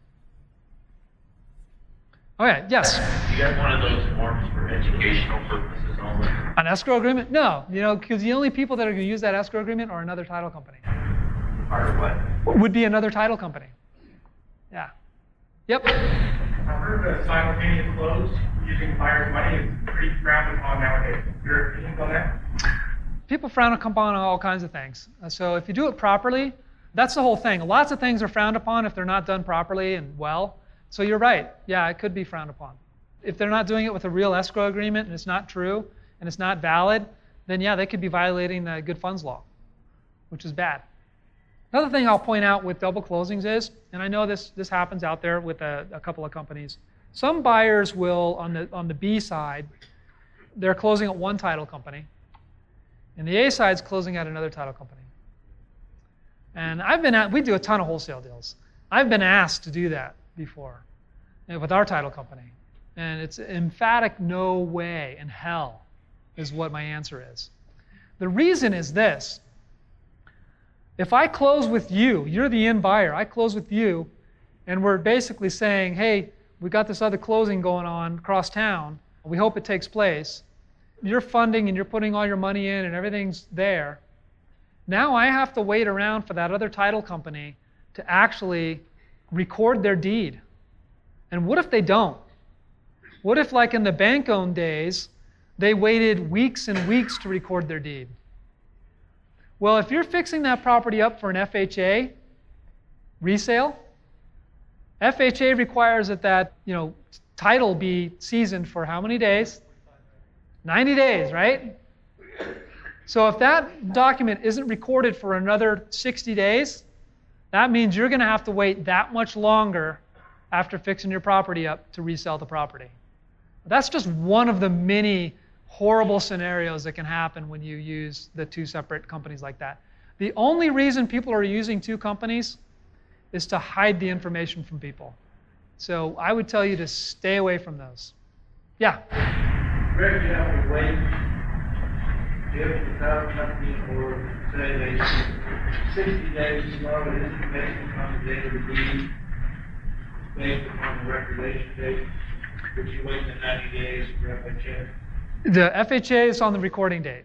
Okay, yes? Do you have one of those forms for educational purposes only? An escrow agreement? No, because the only people that are going to use that escrow agreement are another title company. Part of what? Would be another title company. Yeah. Yep. I've heard the simultaneous close using buyer's money is pretty frowned upon nowadays. Your opinions on that? People frown upon all kinds of things. So if you do it properly, that's the whole thing. Lots of things are frowned upon if they're not done properly and well. So you're right. Yeah, it could be frowned upon. If they're not doing it with a real escrow agreement and it's not true and it's not valid, then yeah, they could be violating the good funds law, which is bad. Another thing I'll point out with double closings is, and I know this happens out there with a couple of companies, some buyers will, on the B side, they're closing at one title company, and the A side's closing at another title company. And we do a ton of wholesale deals. I've been asked to do that before with our title company. And it's emphatic no way in hell is what my answer is. The reason is this. If I close with you, you're the end buyer, I close with you, and we're basically saying, hey, we got this other closing going on across town, we hope it takes place. You're funding and you're putting all your money in and everything's there. Now I have to wait around for that other title company to actually record their deed. And what if they don't? What if, like in the bank-owned days, they waited weeks and weeks to record their deed? Well, if you're fixing that property up for an FHA resale, FHA requires that title be seasoned for how many days? 90 days, right? So if that document isn't recorded for another 60 days, that means you're going to have to wait that much longer after fixing your property up to resell the property. That's just one of the many horrible scenarios that can happen when you use the two separate companies like that. The only reason people are using two companies is to hide the information from people. So I would tell you to stay away from those. Yeah? Where do you have to wait if the power company or say they 60 days to log the information on the date of the deed based upon the recordation date? Would you wait the 90 days for FHA? The FHA is on the recording date.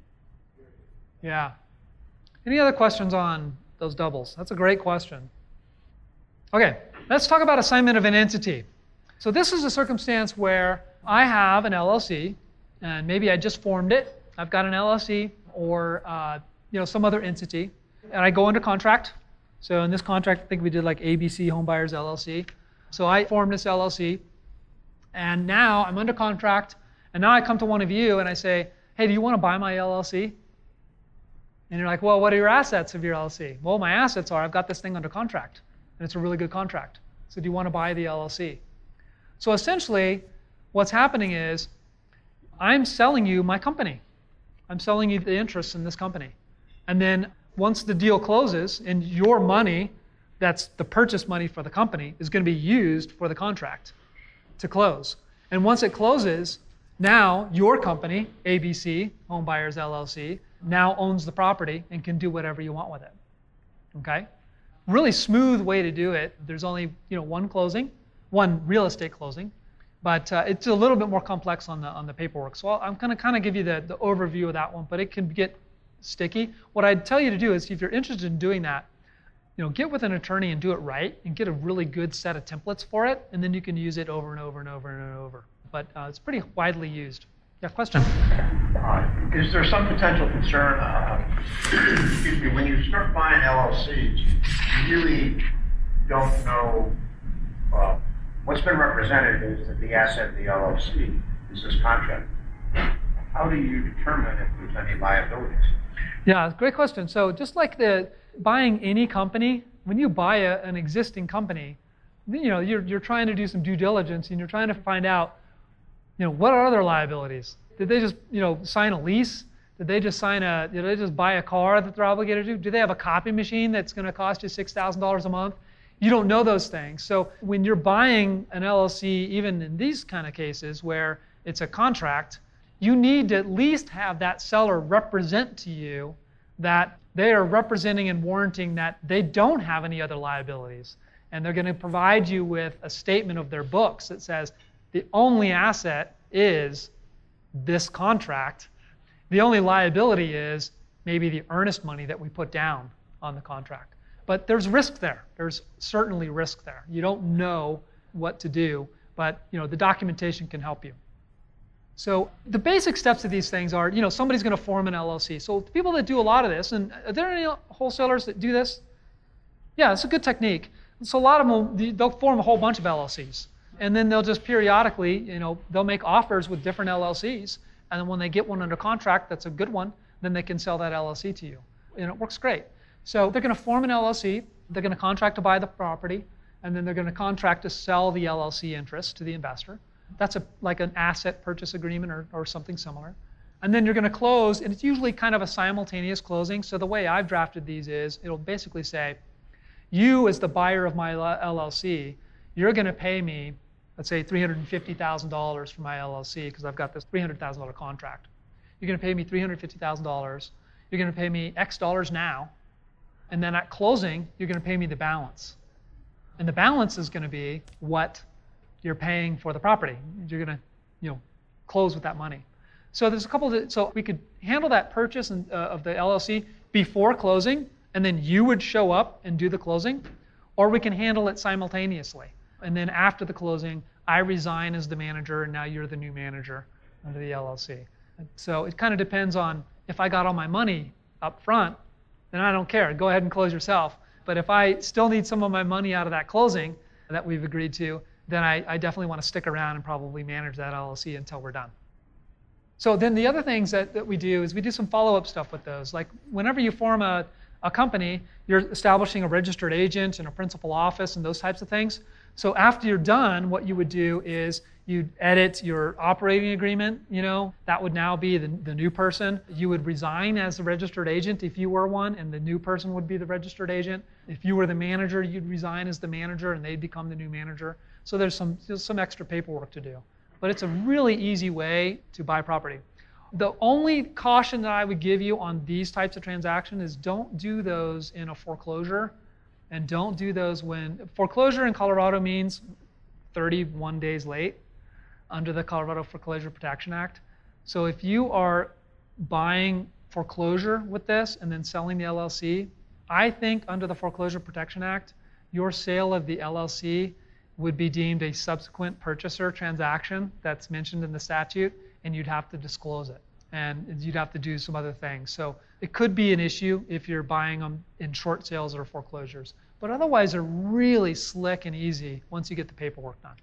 Yeah. Any other questions on those doubles? That's a great question. Okay, let's talk about assignment of an entity. So this is a circumstance where I have an LLC, and maybe I just formed it. I've got an LLC or some other entity, and I go into contract. So in this contract, I think we did like ABC Homebuyers LLC. So I formed this LLC, and now I'm under contract, and now I come to one of you and I say, hey, do you want to buy my LLC? And you're like, well, what are your assets of your LLC? Well, my assets are I've got this thing under contract, and it's a really good contract. So do you want to buy the LLC? So essentially, what's happening is I'm selling you my company. I'm selling you the interest in this company. And then once the deal closes, and your money, that's the purchase money for the company, is going to be used for the contract to close. And once it closes, now your company, ABC Homebuyers LLC, now owns the property and can do whatever you want with it. Okay? Really smooth way to do it. There's only one closing, one real estate closing, but it's a little bit more complex on the paperwork. So I'm going to kind of give you the overview of that one, but it can get sticky. What I'd tell you to do is, if you're interested in doing that, get with an attorney and do it right, and get a really good set of templates for it, and then you can use it over and over and over and over. But it's pretty widely used. Yeah, question? Is there some potential concern, excuse me, when you start buying LLCs, you really don't know, what's been represented is that the asset of the LLC is this contract. How do you determine if there's any liabilities? Yeah, great question. So just like buying any company, when you buy an existing company, you're trying to do some due diligence, and you're trying to find out, what are their liabilities? Did they just, sign a lease? Did they just buy a car that they're obligated to? Do they have a copy machine that's going to cost you $6,000 a month? You don't know those things. So when you're buying an LLC, even in these kind of cases where it's a contract, you need to at least have that seller represent to you that they are representing and warranting that they don't have any other liabilities. And they're going to provide you with a statement of their books that says the only asset is this contract. The only liability is maybe the earnest money that we put down on the contract. But there's risk there. There's certainly risk there. You don't know what to do, but the documentation can help you. So the basic steps of these things are, somebody's going to form an LLC. So the people that do a lot of this, and are there any wholesalers that do this? Yeah, it's a good technique. So a lot of them, they'll form a whole bunch of LLCs. And then they'll just periodically, they'll make offers with different LLCs. And then when they get one under contract that's a good one, then they can sell that LLC to you. And it works great. So they're going to form an LLC. They're going to contract to buy the property. And then they're going to contract to sell the LLC interest to the investor. That's like an asset purchase agreement or something similar. And then you're going to close, and it's usually kind of a simultaneous closing. So the way I've drafted these is, it'll basically say, you as the buyer of my LLC, you're going to pay me, let's say $350,000 for my LLC because I've got this $300,000 contract. You're going to pay me $350,000. You're going to pay me X dollars now. And then at closing, you're going to pay me the balance. And the balance is going to be what you're paying for the property. You're going to, close with that money. So there's a couple so we could handle that purchase of the LLC before closing, and then you would show up and do the closing, or we can handle it simultaneously. And then after the closing, I resign as the manager, and now you're the new manager under the LLC. So it kind of depends on, if I got all my money up front, then I don't care. Go ahead and close yourself. But if I still need some of my money out of that closing that we've agreed to, then I definitely want to stick around and probably manage that LLC until we're done. So then the other things that we do is we do some follow-up stuff with those. Like whenever you form a company, you're establishing a registered agent and a principal office and those types of things. So after you're done, what you would do is you'd edit your operating agreement, that would now be the new person. You would resign as the registered agent if you were one, and the new person would be the registered agent. If you were the manager, you'd resign as the manager, and they'd become the new manager. So there's some extra paperwork to do. But it's a really easy way to buy property. The only caution that I would give you on these types of transactions is don't do those in a foreclosure, and don't do those when foreclosure in Colorado means 31 days late under the Colorado Foreclosure Protection Act. So if you are buying foreclosure with this and then selling the LLC, I think under the Foreclosure Protection Act, your sale of the LLC would be deemed a subsequent purchaser transaction that's mentioned in the statute, and you'd have to disclose it. And you'd have to do some other things. So it could be an issue if you're buying them in short sales or foreclosures. But otherwise, they're really slick and easy once you get the paperwork done.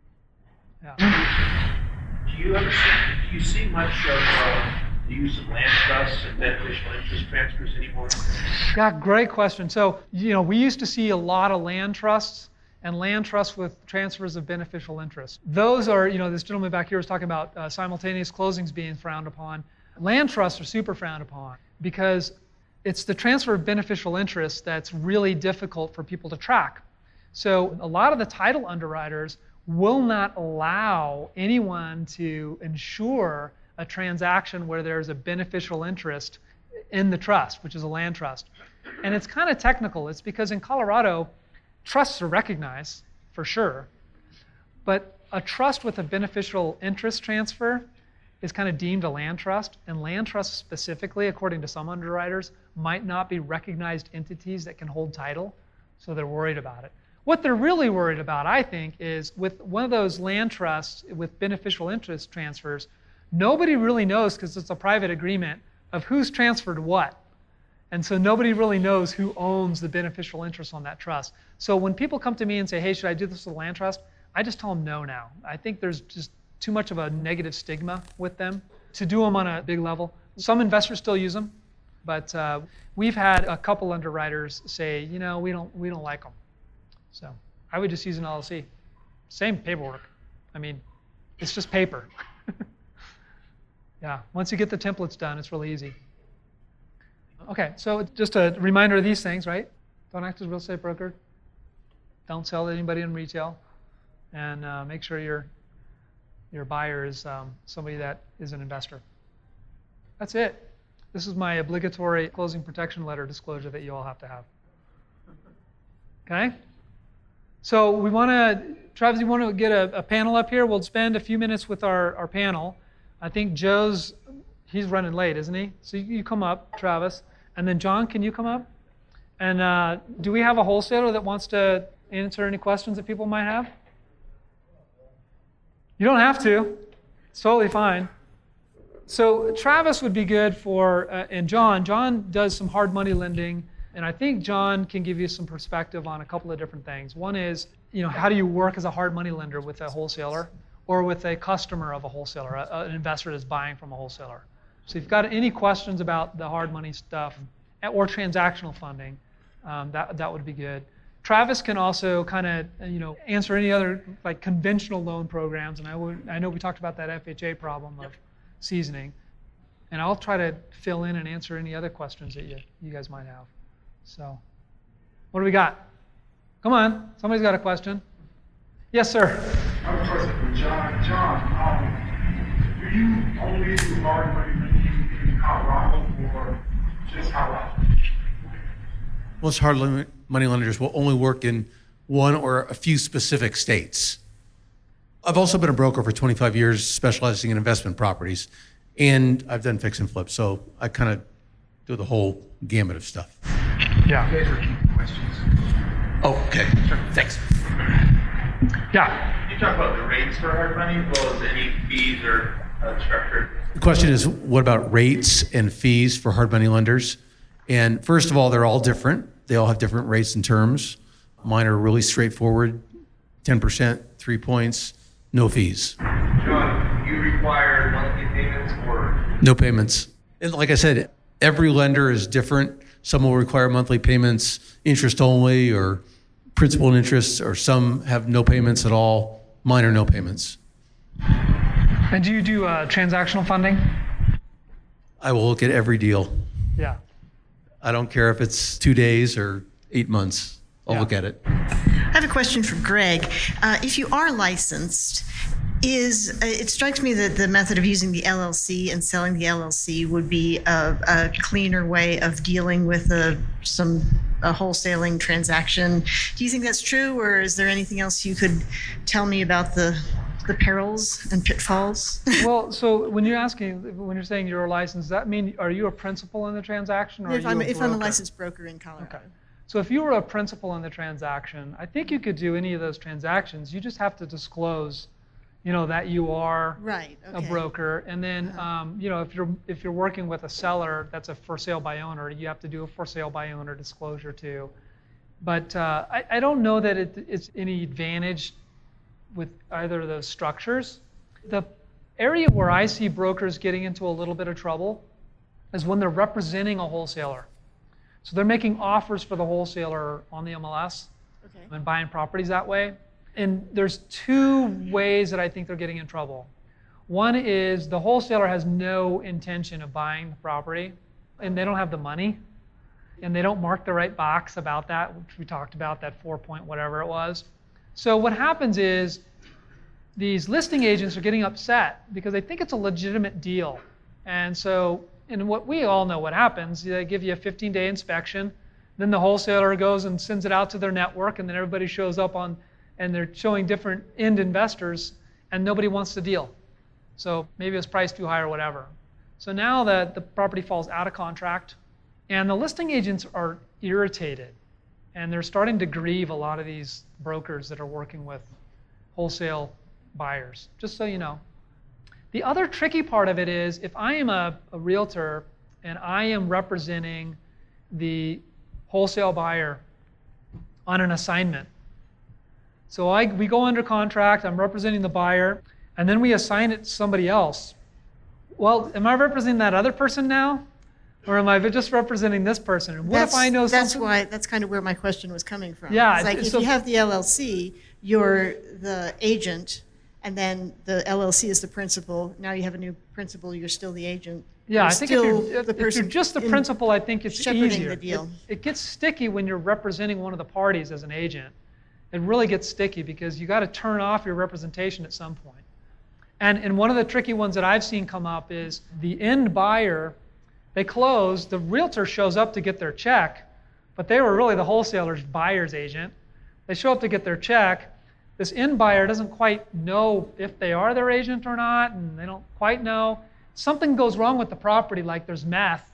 Yeah. Do you see much of the use of land trusts and beneficial interest transfers anymore? Yeah, great question. So, we used to see a lot of land trusts and land trusts with transfers of beneficial interest. Those are, this gentleman back here was talking about simultaneous closings being frowned upon. Land trusts are super frowned upon because it's the transfer of beneficial interest that's really difficult for people to track. So a lot of the title underwriters will not allow anyone to insure a transaction where there's a beneficial interest in the trust, which is a land trust. And it's kind of technical. It's because in Colorado, trusts are recognized, for sure, but a trust with a beneficial interest transfer is kind of deemed a land trust, and land trusts specifically, according to some underwriters, might not be recognized entities that can hold title, so they're worried about it. What they're really worried about, I think, is with one of those land trusts with beneficial interest transfers, nobody really knows, because it's a private agreement, of who's transferred what. And so nobody really knows who owns the beneficial interest on that trust. So when people come to me and say, hey, should I do this with a land trust? I just tell them no now. I think there's just too much of a negative stigma with them to do them on a big level. Some investors still use them, but we've had a couple underwriters say, we don't like them. So I would just use an LLC. Same paperwork. I mean, it's just paper. Yeah, once you get the templates done, it's really easy. Okay, so just a reminder of these things, right? Don't act as a real estate broker. Don't sell to anybody in retail. And make sure your buyer is somebody that is an investor. That's it. This is my obligatory closing protection letter disclosure that you all have to have. Okay? So we want to, Travis, you want to get a panel up here? We'll spend a few minutes with our panel. I think he's running late, isn't he? So you come up, Travis. And then John, can you come up? And do we have a wholesaler that wants to answer any questions that people might have? You don't have to. It's totally fine. So Travis would be good for, and John does some hard money lending, and I think John can give you some perspective on a couple of different things. One is, how do you work as a hard money lender with a wholesaler or with a customer of a wholesaler, an investor that's buying from a wholesaler? So if you've got any questions about the hard money stuff or transactional funding, that would be good. Travis can also kind of answer any other like conventional loan programs, and I know we talked about that FHA problem of seasoning, and I'll try to fill in and answer any other questions that you guys might have. So, what do we got? Come on, somebody's got a question. Yes, sir. I have a question for John. John, do you only do hard money in Colorado or just Colorado? Most hard money lenders will only work in one or a few specific states. I've also been a broker for 25 years, specializing in investment properties, and I've done fix and flip, so I kind of do the whole gamut of stuff. Yeah. You guys repeat questions. Oh, okay. Sure. Thanks. Yeah. Can you talk about the rates for hard money as well as any fees or structure? The question is, what about rates and fees for hard money lenders? And first of all, they're all different. They all have different rates and terms. Mine are really straightforward, 10%, 3 points, no fees. John, do you require monthly payments or? No payments. And like I said, every lender is different. Some will require monthly payments, interest only, or principal and interest, or some have no payments at all, mine are no payments. And do you do transactional funding? I will look at every deal. Yeah. I don't care if it's 2 days or 8 months. I'll look at it. I have a question for Greg. If you are licensed, it strikes me that the method of using the LLC and selling the LLC would be a cleaner way of dealing with a wholesaling transaction. Do you think that's true, or is there anything else you could tell me about the perils and pitfalls? Well, so when you're saying you're a licensed, does that mean, are you a principal in the transaction, or if I'm a licensed broker in Colorado. Okay. So if you were a principal in the transaction, I think you could do any of those transactions. You just have to disclose, that you are a broker. And then, if you're working with a seller that's a for sale by owner, you have to do a for sale by owner disclosure too. But I don't know that it's any advantage with either of those structures. The area where I see brokers getting into a little bit of trouble is when they're representing a wholesaler. So they're making offers for the wholesaler on the MLS and buying properties that way. And there's two ways that I think they're getting in trouble. One is the wholesaler has no intention of buying the property, and they don't have the money, and they don't mark the right box about that, which we talked about, that 4 point whatever it was. So what happens is these listing agents are getting upset because they think it's a legitimate deal. And what we all know what happens, they give you a 15-day inspection, then the wholesaler goes and sends it out to their network, and then everybody shows up and they're showing different end investors, and nobody wants the deal. So maybe it's priced too high or whatever. So now that the property falls out of contract, and the listing agents are irritated, and they're starting to grieve a lot of these brokers that are working with wholesale buyers, just so you know. The other tricky part of it is, if I am a realtor and I am representing the wholesale buyer on an assignment, so we go under contract, I'm representing the buyer, and then we assign it to somebody else. Well, am I representing that other person now? Or am I just representing this person? And if I know something? That's kind of where my question was coming from. Yeah. It's like if you have the LLC, you're the agent, and then the LLC is the principal. Now you have a new principal, you're still the agent. Yeah, I think if you're just the principal, I think it's easier. The deal. It gets sticky when you're representing one of the parties as an agent. It really gets sticky because you got to turn off your representation at some point. And one of the tricky ones that I've seen come up is the end buyer, they close, the realtor shows up to get their check, but they were really the wholesaler's buyer's agent. They show up to get their check. This end buyer doesn't quite know if they are their agent or not, and they don't quite know. Something goes wrong with the property, like there's meth,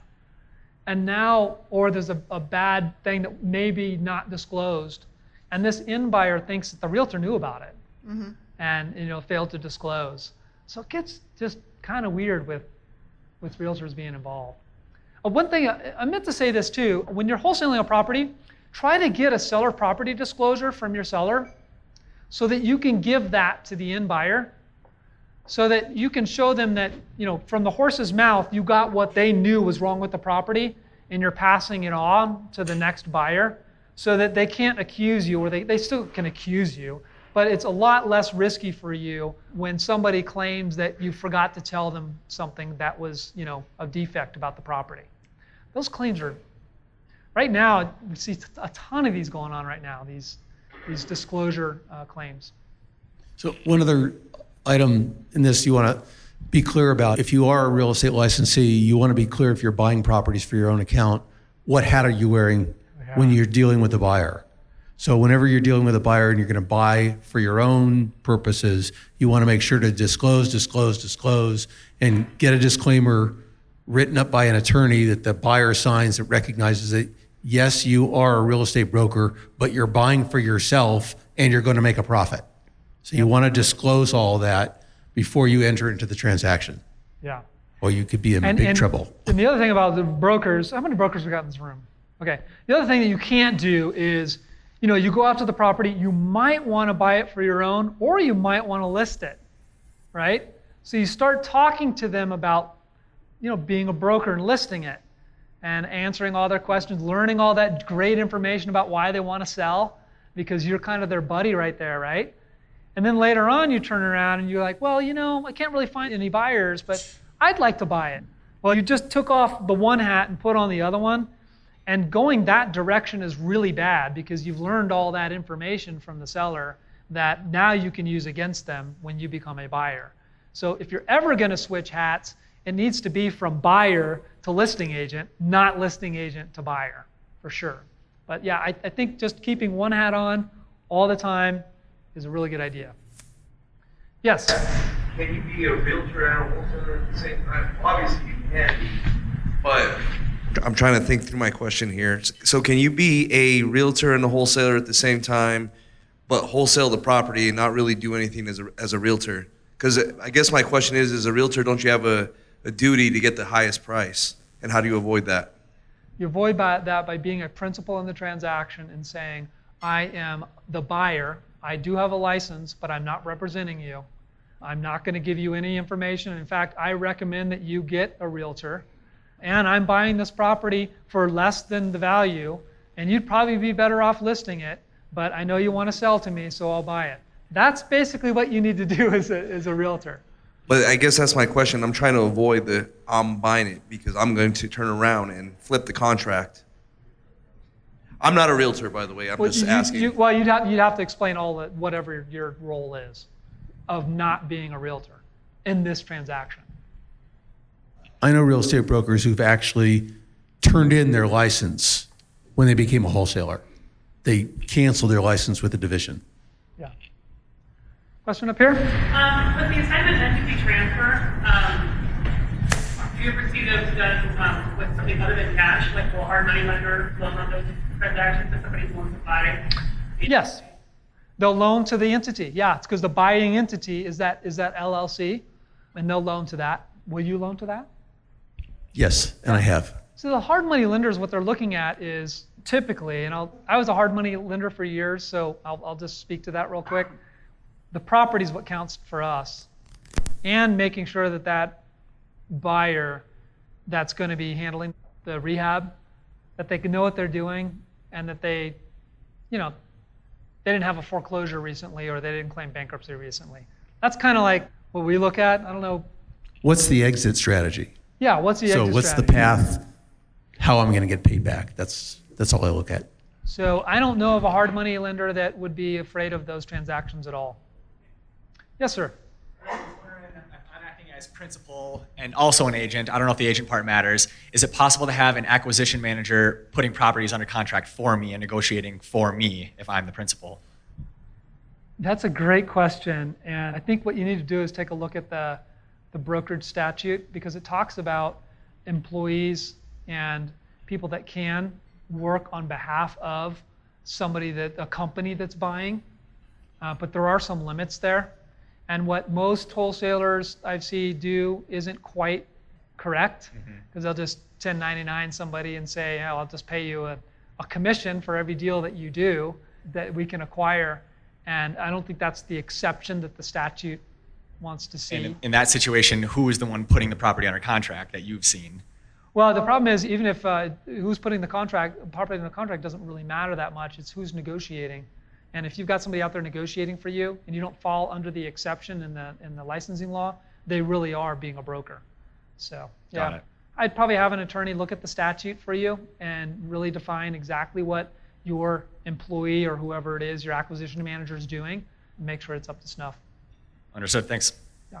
or there's a bad thing that may be not disclosed. And this end buyer thinks that the realtor knew about it and failed to disclose. So it gets just kind of weird with realtors being involved. One thing, I meant to say this too, when you're wholesaling a property, try to get a seller property disclosure from your seller so that you can give that to the end buyer, so that you can show them that, from the horse's mouth, you got what they knew was wrong with the property, and you're passing it on to the next buyer, so that they can't accuse you, or they still can accuse you, but it's a lot less risky for you when somebody claims that you forgot to tell them something that was, a defect about the property. Those claims are, right now, we see a ton of these going on right now, these disclosure claims. So one other item in this you want to be clear about, if you are a real estate licensee, you want to be clear if you're buying properties for your own account, what hat are you wearing when you're dealing with the buyer? So whenever you're dealing with a buyer and you're going to buy for your own purposes, you want to make sure to disclose, and get a disclaimer written up by an attorney that the buyer signs that recognizes that, yes, you are a real estate broker, but you're buying for yourself and you're going to make a profit. So you want to disclose all that before you enter into the transaction. Yeah. Or you could be in big trouble. And the other thing about the brokers, how many brokers we got in this room? Okay. The other thing that you can't do is, you go out to the property, you might want to buy it for your own, or you might want to list it, right? So you start talking to them about, being a broker and listing it and answering all their questions, learning all that great information about why they want to sell. because you're kind of their buddy right there, right? And then later on you turn around and you're like, well, I can't really find any buyers, but I'd like to buy it. Well, you just took off the one hat and put on the other one. And going that direction is really bad because you've learned all that information from the seller that now you can use against them when you become a buyer. So if you're ever going to switch hats, it needs to be from buyer to listing agent, not listing agent to buyer, for sure. But yeah, I think just keeping one hat on all the time is a really good idea. Yes? Can you be a realtor and a wholesaler at the same time? Obviously you can be, but I'm trying to think through my question here. So can you be a realtor and a wholesaler at the same time, but wholesale the property and not really do anything as a realtor? Because I guess my question is, as a realtor, don't you have a duty to get the highest price? And how do you avoid that? You avoid that by being a principal in the transaction and saying, I am the buyer. I do have a license, but I'm not representing you. I'm not going to give you any information. In fact, I recommend that you get a realtor. And I'm buying this property for less than the value, and you'd probably be better off listing it, but I know you want to sell to me, so I'll buy it. That's basically what you need to do as a realtor. But I guess that's my question. I'm trying to avoid I'm buying it because I'm going to turn around and flip the contract. I'm not a realtor, by the way. I'm just asking. You'd have to explain whatever your role is of not being a realtor in this transaction. I know real estate brokers who've actually turned in their license when they became a wholesaler. They canceled their license with the division. Yeah. Question up here? With the assignment entity transfer, do you ever see those done with something other than cash, like a hard money lender loan on those transactions that somebody's willing to buy? Yes. They'll loan to the entity. Yeah, it's because the buying entity is that LLC, and they'll loan to that. Will you loan to that? Yes, and I have. So the hard money lenders, what they're looking at is typically, and I was a hard money lender for years, so I'll just speak to that real quick. The property is what counts for us, and making sure that buyer that's going to be handling the rehab, that they can know what they're doing, and that they didn't have a foreclosure recently or they didn't claim bankruptcy recently. That's kind of like what we look at. I don't know. What's the exit strategy? Yeah, what's the exit strategy? So what's the path, how I'm going to get paid back? That's all I look at. So I don't know of a hard money lender that would be afraid of those transactions at all. Yes, sir. I'm acting as principal and also an agent. I don't know if the agent part matters. Is it possible to have an acquisition manager putting properties under contract for me and negotiating for me if I'm the principal? That's a great question. And I think what you need to do is take a look at the brokerage statute, because it talks about employees and people that can work on behalf of a company that's buying. But there are some limits there. And what most wholesalers I've seen do isn't quite correct, because they'll just 1099 somebody and say, oh, I'll just pay you a commission for every deal that you do that we can acquire. And I don't think that's the exception that the statute wants to see. And in that situation, who is the one putting the property under contract that you've seen? Well, the problem is, even if who's putting the property in the contract doesn't really matter that much. It's who's negotiating. And if you've got somebody out there negotiating for you and you don't fall under the exception in the licensing law, they really are being a broker. So yeah, Got it. I'd probably have an attorney look at the statute for you and really define exactly what your employee or whoever it is, your acquisition manager, is doing, and make sure it's up to snuff. Understood. Thanks. Yeah.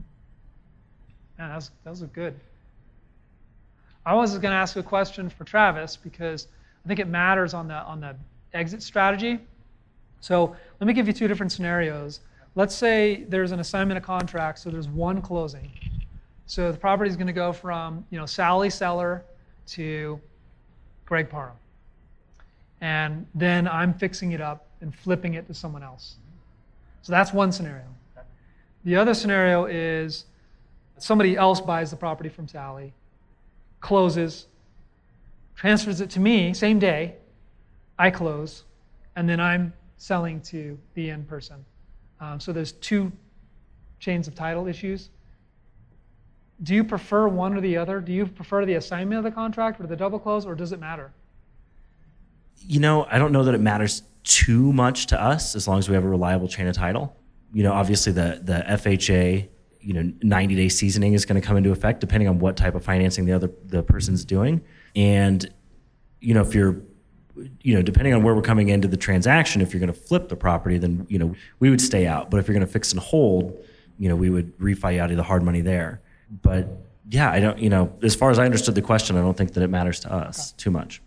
Man, that was good. I was going to ask a question for Travis because I think it matters on the exit strategy. So let me give you two different scenarios. Let's say there's an assignment of contract, so there's one closing. So the property is going to go from Sally Seller to Greg Parham. And then I'm fixing it up and flipping it to someone else. So that's one scenario. The other scenario is somebody else buys the property from Sally, closes, transfers it to me, same day, I close, and then I'm selling to the end person. So there's two chains of title issues. Do you prefer one or the other? Do you prefer the assignment of the contract or the double close, or does it matter? I don't know that it matters too much to us as long as we have a reliable chain of title. Obviously the FHA, 90-day seasoning is going to come into effect depending on what type of financing the person's doing. And, if you're, depending on where we're coming into the transaction, if you're going to flip the property, then, we would stay out. But if you're going to fix and hold, we would refi out of the hard money there. But yeah, I don't, as far as I understood the question, I don't think that it matters to us too much.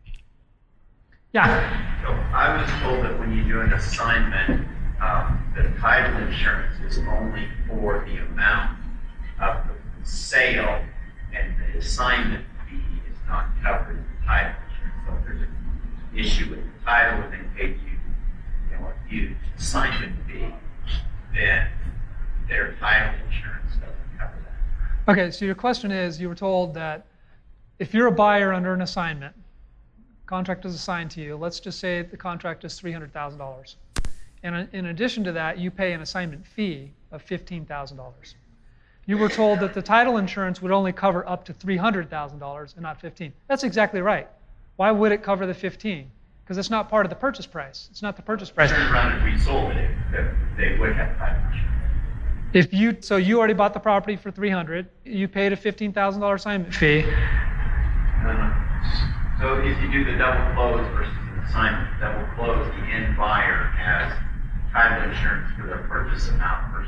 Yeah. So I was told that when you do an assignment, the title insurance is only for the amount of the sale, and the assignment fee is not covered in the title insurance. So if there's an issue with the title and they paid you, a huge assignment fee, then their title insurance doesn't cover that. Okay, so your question is, you were told that if you're a buyer under an assignment, contract is assigned to you, let's just say the contract is $300,000. And in addition to that, you pay an assignment fee of $15,000. You were told that the title insurance would only cover up to $300,000 and not $15,000. That's exactly right. Why would it cover the $15,000? Because it's not part of the purchase price. It's not the purchase price. Turn around and resold it, they would have title insurance. So you already bought the property for $300,000. You paid a $15,000 assignment fee. No. So if you do the double close versus an assignment, double close, the end buyer has title insurance for their purchase amount versus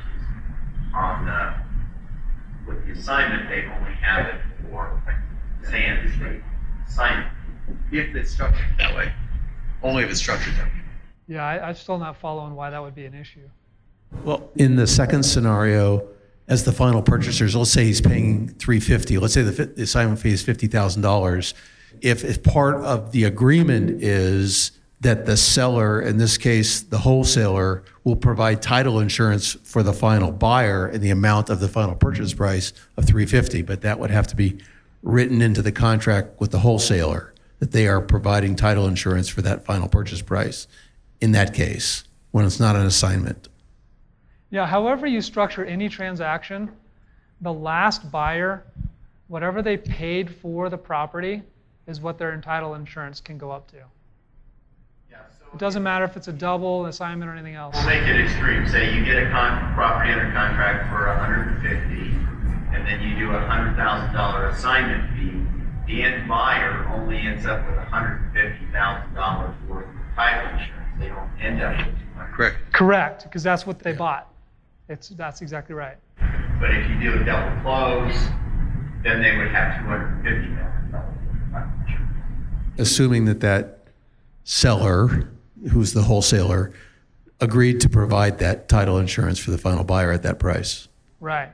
with the assignment, they only have it for sand state assignment. If it's structured that way. Only if it's structured that way. Yeah, I'm still not following why that would be an issue. Well, in the second scenario, as the final purchasers, let's say he's paying $350,000. Let's say the assignment fee is $50,000. If part of the agreement is that the seller, in this case, the wholesaler, will provide title insurance for the final buyer in the amount of the final purchase price of $350,000, but that would have to be written into the contract with the wholesaler that they are providing title insurance for that final purchase price in that case, when it's not an assignment. Yeah, however you structure any transaction, the last buyer, whatever they paid for the property, is what their entitled insurance can go up to. It doesn't matter if it's a double, an assignment, or anything else. We'll make it extreme. Say you get a property under contract for $150,000, and then you do a $100,000 assignment fee. The end buyer only ends up with $150,000 worth of title insurance. They don't end up with $200,000. Correct, because that's what they bought. That's exactly right. But if you do a double close, then they would have $250,000. Assuming that seller, who's the wholesaler, agreed to provide that title insurance for the final buyer at that price. Right.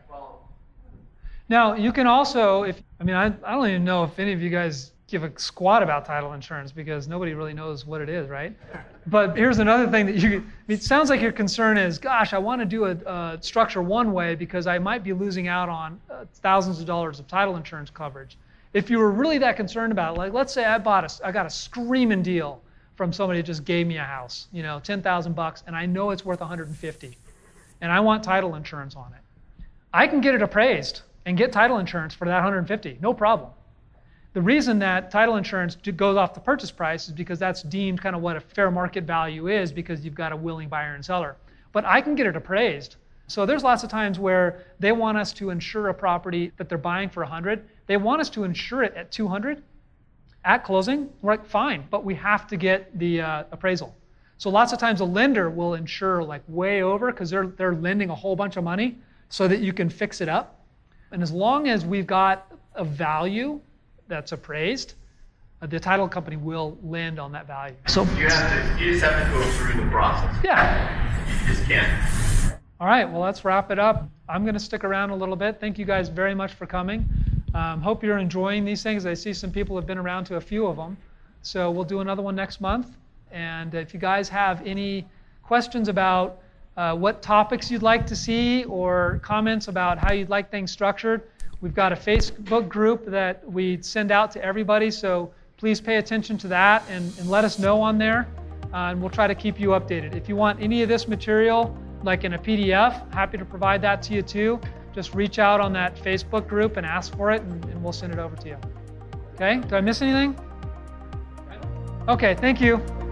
Now, you can also, I don't even know if any of you guys give a squat about title insurance because nobody really knows what it is, right? But here's another thing that it sounds like your concern is, gosh, I want to do a structure one way because I might be losing out on thousands of dollars of title insurance coverage. If you were really that concerned about it, like let's say I got a screaming deal from somebody who just gave me a house, $10,000, and I know it's worth $150,000, and I want title insurance on it. I can get it appraised and get title insurance for that $150,000, no problem. The reason that title insurance goes off the purchase price is because that's deemed kind of what a fair market value is because you've got a willing buyer and seller. But I can get it appraised. So there's lots of times where they want us to insure a property that they're buying for $100,000. They want us to insure it at $200,000 at closing. We're like, fine, but we have to get the appraisal. So lots of times a lender will insure like way over because they're lending a whole bunch of money so that you can fix it up. And as long as we've got a value that's appraised, the title company will lend on that value. So you just have to go through the process. Yeah. You just can't. All right, well, let's wrap it up. I'm going to stick around a little bit. Thank you guys very much for coming. Hope you're enjoying these things. I see some people have been around to a few of them. So we'll do another one next month. And if you guys have any questions about what topics you'd like to see or comments about how you'd like things structured, we've got a Facebook group that we send out to everybody. So please pay attention to that and let us know on there. And we'll try to keep you updated. If you want any of this material, like in a PDF, happy to provide that to you too. Just reach out on that Facebook group and ask for it, and we'll send it over to you. Okay? Did I miss anything? Okay, thank you.